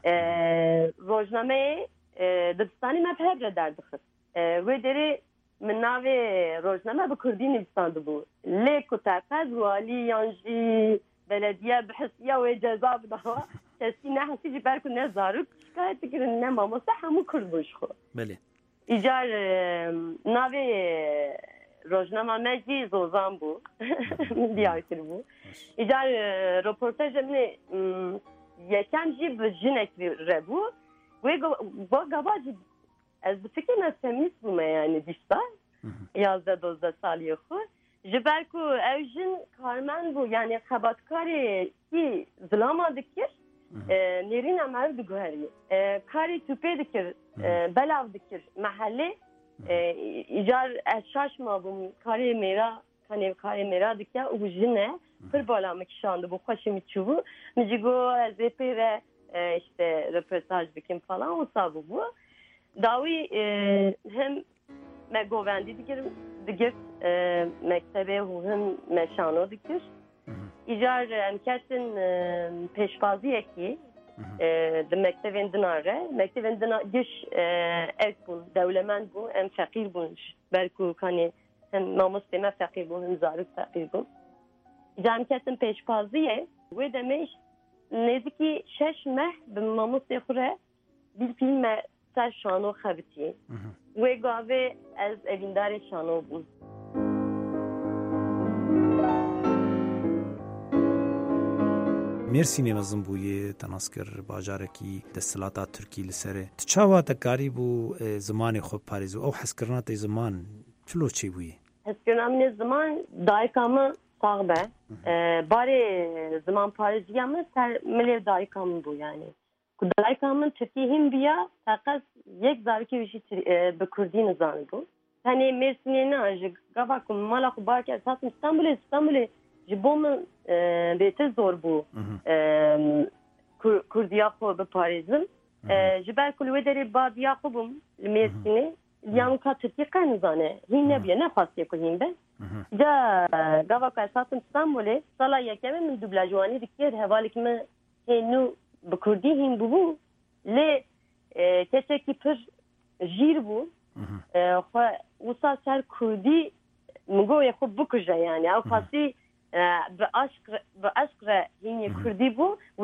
Speaker 8: rojname dibstani me behevre derdi ve deri من ناوی روزنامه به کردی نویسنده بود لیکو تاقز والی یانجی بلدیه بحثیه و اجازه بدهوا کسی نه حسی جی برکو نه زارو شکایت کردن نه ماموسه همو کرد بوش خو
Speaker 7: بله
Speaker 8: ایجار ناوی روزنامه مجی زوزان بود دیارتر بود ایجار رپورتاج من یکم جی به جنک ره بود و با گواجی از فکر نستمیز بومه یعنی دیشتا یازده دوزده سالی خود جبر کو اوجین کارمن بو یعنی خباتکاری کی ظلام دکر نیرین امر دگوهری کاری توپه دکر بلاو دکر محله ایجار اشاش ما بوم کاری میرا کنی کاری میرا دکر او جنه پر بالا مکشانده بو خوشی میچوبو میجیگو از پیره işte röportaj bikim falan o sabı bu. Davi hem me govendi dikir dikir mektebe hem meşano dikir. İcar emkesin peşbazı ki de mektebin dinare mektebin dinar giş ev bun devlemen bu em fakir bun belki hani hem namus deme fakir bun hem zarif fakir bun. İcar emkesin peşbazı ve demiş neziki şeş meh bi namus dekhure bir filme سر شانو خبتی و گاوه از اویندار شانو بون
Speaker 7: مرسی نمازم بوی تناسکر باجارکی دستلاتا ترکی لسره تچاوا تکاری بو زمان خوب پاریزو او حسکرنات زمان چلو چی بوی
Speaker 8: حسکرنات زمان دایکامه صاحبه باری زمان پاریزیامه سر ملی دایکامه بو yani Daykamın Türkiye'nin biya fakat yek zarki bir şey be Kurdin zanı bu. Hani Mersin'e ne acı gavakum malak barke satım İstanbul'e İstanbul'e jibom beter zor bu. Kurdiya ko be Paris'im. Jiber kulve deri bad yakubum Mersin'e yan ka Türkiye kan zanı. Hinne biya ne fasya ko hinde. Ja gavaka satım İstanbul'e sala yekeme min dublajwani dikir hevalik me henu به کردی هم بو لی کسی که پر جیر بو خو وسا سر کردی مگو یخو بکجه یعنی او خاصی به عشق به عشق هینی کردی بو و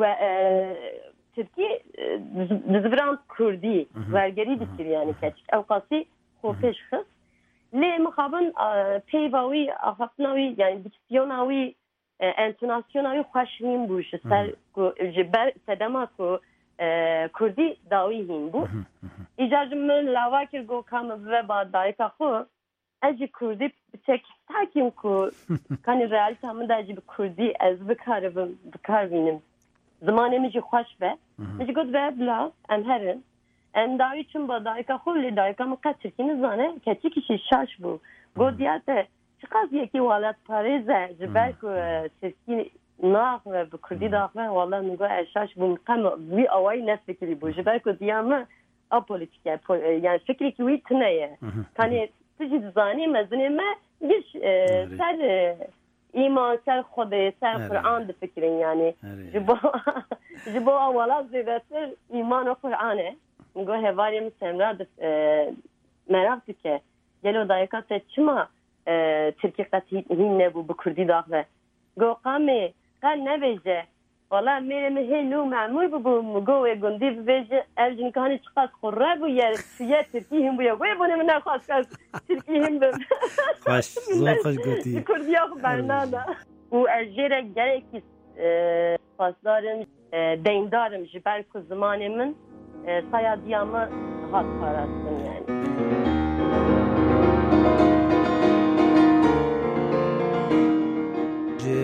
Speaker 8: ترکی دزبران کردی ورگری دکر یعنی کچک او خاصی خوفش خس لی مخابن پیواوی آخفناوی یعنی دیکسیوناوی انتوناسیوناوی خوشیم بوش سر جبر سدما کو کردی داوی هیم بو ایجاجم من لاواکر گو کام و با دایکا خو اجی کردی بچک تاکیم کو کانی realite من اجی کردی از بکارم بکاربینم زمانه میجی خوش به میجی گود و بلا ام هرن ام داوی چون با دایکا خو لی دایکا مقصر کی نزانه کچی کشی شاش بو گودیاته چقدر یکی ولات پاریزه جبر کو سکی ناخ و بکردی داخل والله نگاه اشاش بوم قم وی اوای نس فکری بو جبر کو دیامه ا پولیتیکه yani فکری کی وی تنه کانی تجی زانی مزنه ما گش سر ایمان سر خود سر قرآن د فکرین yani جبو جبو اولا زیبتر ایمان و قرآنه نگاه هواریم سمرا merak dike gelo dayakate çima Türkiye katı hinne bu bu Kurdi dağve. Gokame kan ne veje. Valla mere mehelu mamur bu bu goe gundi veje evcin kanı çıkas korra bu yer Türkiye Türkiye him bu ya. Ve bunu ne khaskas Türkiye him bu.
Speaker 7: Baş zor hoş goti.
Speaker 8: Kurdi yok bernada. Bu ejere gerek paslarım deyndarım jiber ku zamanımın sayadiyamı hat parasın yani.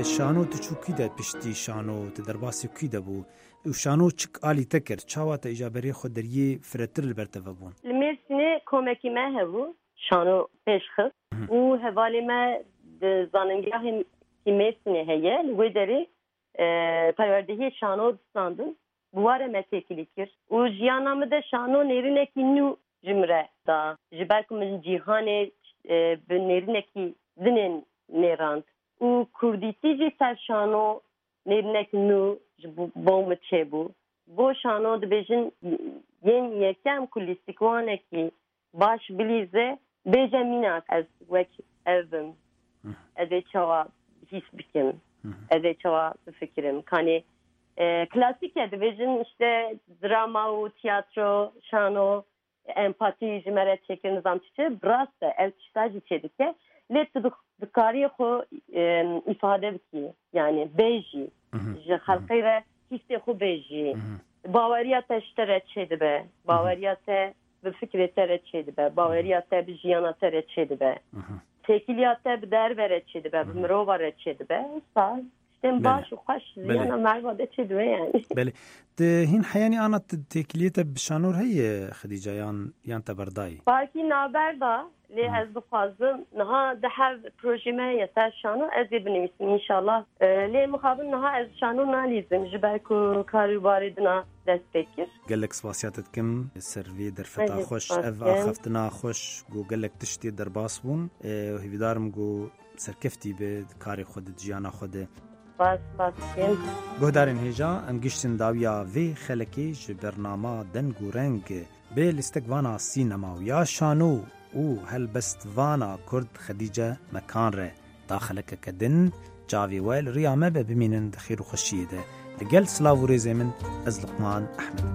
Speaker 7: شانۆ تچووکی دە پشتی شانۆ تە دەرباسی کوی دەبوو و شانۆ چک ئالی تەکرد چاواتە ئیجابەری خۆ دەریێ فرەتر لەبەرتەوە بوون
Speaker 8: li Mêrsînê komekî me hebû şano pêşxist û hevalê me di zanîngehê Mêrsînê heye li wê derê perwerdehiyê şano distandin bi ware me têkilî kir û jiyana me de şano nêrînekî nû ji min re da ji ber ku min cîhanê bi nêrînekî dinên nêrand û kurdîtî jî ser şano nêrînek nû ji bo min çêbû bo şano dibêjin yên yekem ku lîstikwanekî baş bilîze bêje mînak ez wek ev bim ez ê çawa hîs bikim ez ê çawa bifikirim kanê klasîk e dibêjin işte drama û tiyatro şano empatî ji me re çêkir nizam çi rast e ev tişta jî çê dike lê tu dikariyê xwe îfade bikî yani bêjî ji xelqê re hîsê xwe bêjî baweriya te ji te re çê dibe baweriya te bi fikrê te re çê dibe baweriya te bi jiyana te re çê dibe têkiliya te bi derve re çê dibe bi mirova re çê dibe sa tiştên baş û xweş jiyana merva de çê dibe yani
Speaker 7: belê te hîn heyanî ana têkiliyê te bi şanor heye Xedîca yan yan te berdayî
Speaker 8: balkî naber da lê ez dixwazim niha di hev projê me heye ser şano ez ê binivîsim înşallah lê mixabin niha ez şano nalîzim ji ber ku karîbarê dina dest pê kir
Speaker 7: gelek spasiyat dikim ser vê derfeta xweş ev axeftina xweş got gelek tiştê derbas bûn hêvîdarim got serkeftî bi karê xwe di jiyana xwe de Guhdarên hêja em giştin dawiya vê xelekê ji bernama deng û reng bê lîstekvana sînema û ya şano û helbestvana Kurd Xedîce Mekan re da xelekeke din cavê we li riya me be bimînin di xêr û xweşiyê de li gel silav û rêzê min ez Luqman Ehmed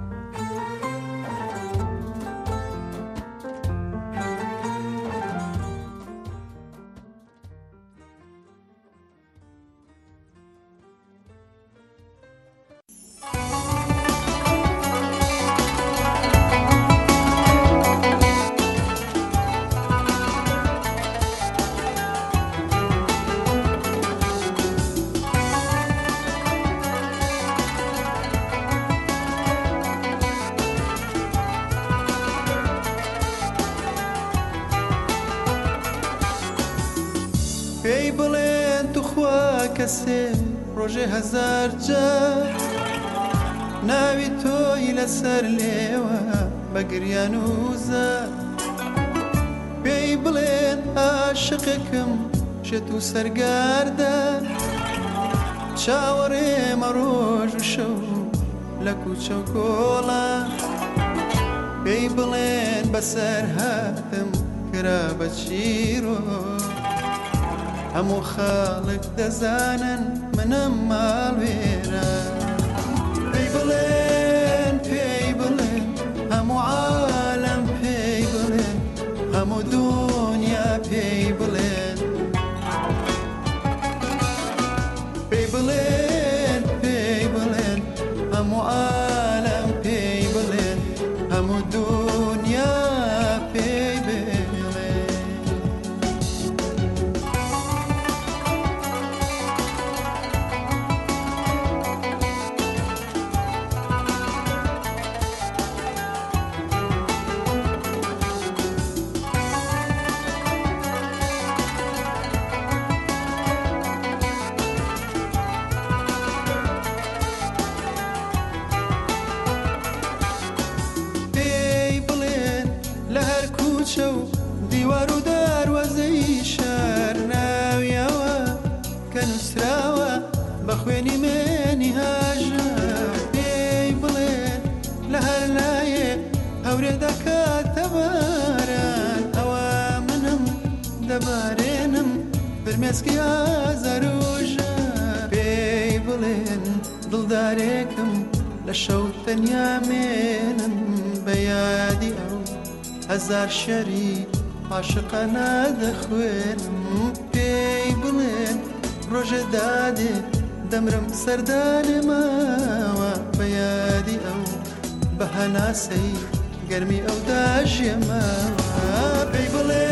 Speaker 3: ڕۆژێ هەزار جار ناوی تۆی لەسەر لێوە بە گریان و زار پێی بڵێن عاشقێکم شێت و سەرگاردە چاوەڕێمە ڕۆژ و شەو لە کوچە و کۆڵە پێی بڵێن بەسەر هاتم کرا بە چیرۆ هەموو خاڵک دەزانن منم ماڵوێرە پێی بڵێن پێی بڵێن هەموو عالەم پێی بڵێن هەموو دنیا پێی بڵێن پێی بڵێن پێی بڵێن هەموو عالەم پێی بڵێن هەموو دنیا پێی بڵێن دیوار و داروازەی شار ناویەوە کە نووسراوە بە خوێنی مێنی هاژار پێی بڵێن لە هەر لایێ هەورێ دەکاتە باران ئەوە منم دەبارێنم فرمێسکی ئازار و ژار پێی بڵێن دڵدارێکم لە شەو تەنیا مێنم بە یادی ئەو هەزار شەری عاشقانە دەخوێنم پێی بڵێن ڕۆژە دادێ دەمرم سەردانێماوە بە یادی ئەو بە هەناسەی گەرمی ئەو داژێماوە پێی بڵێن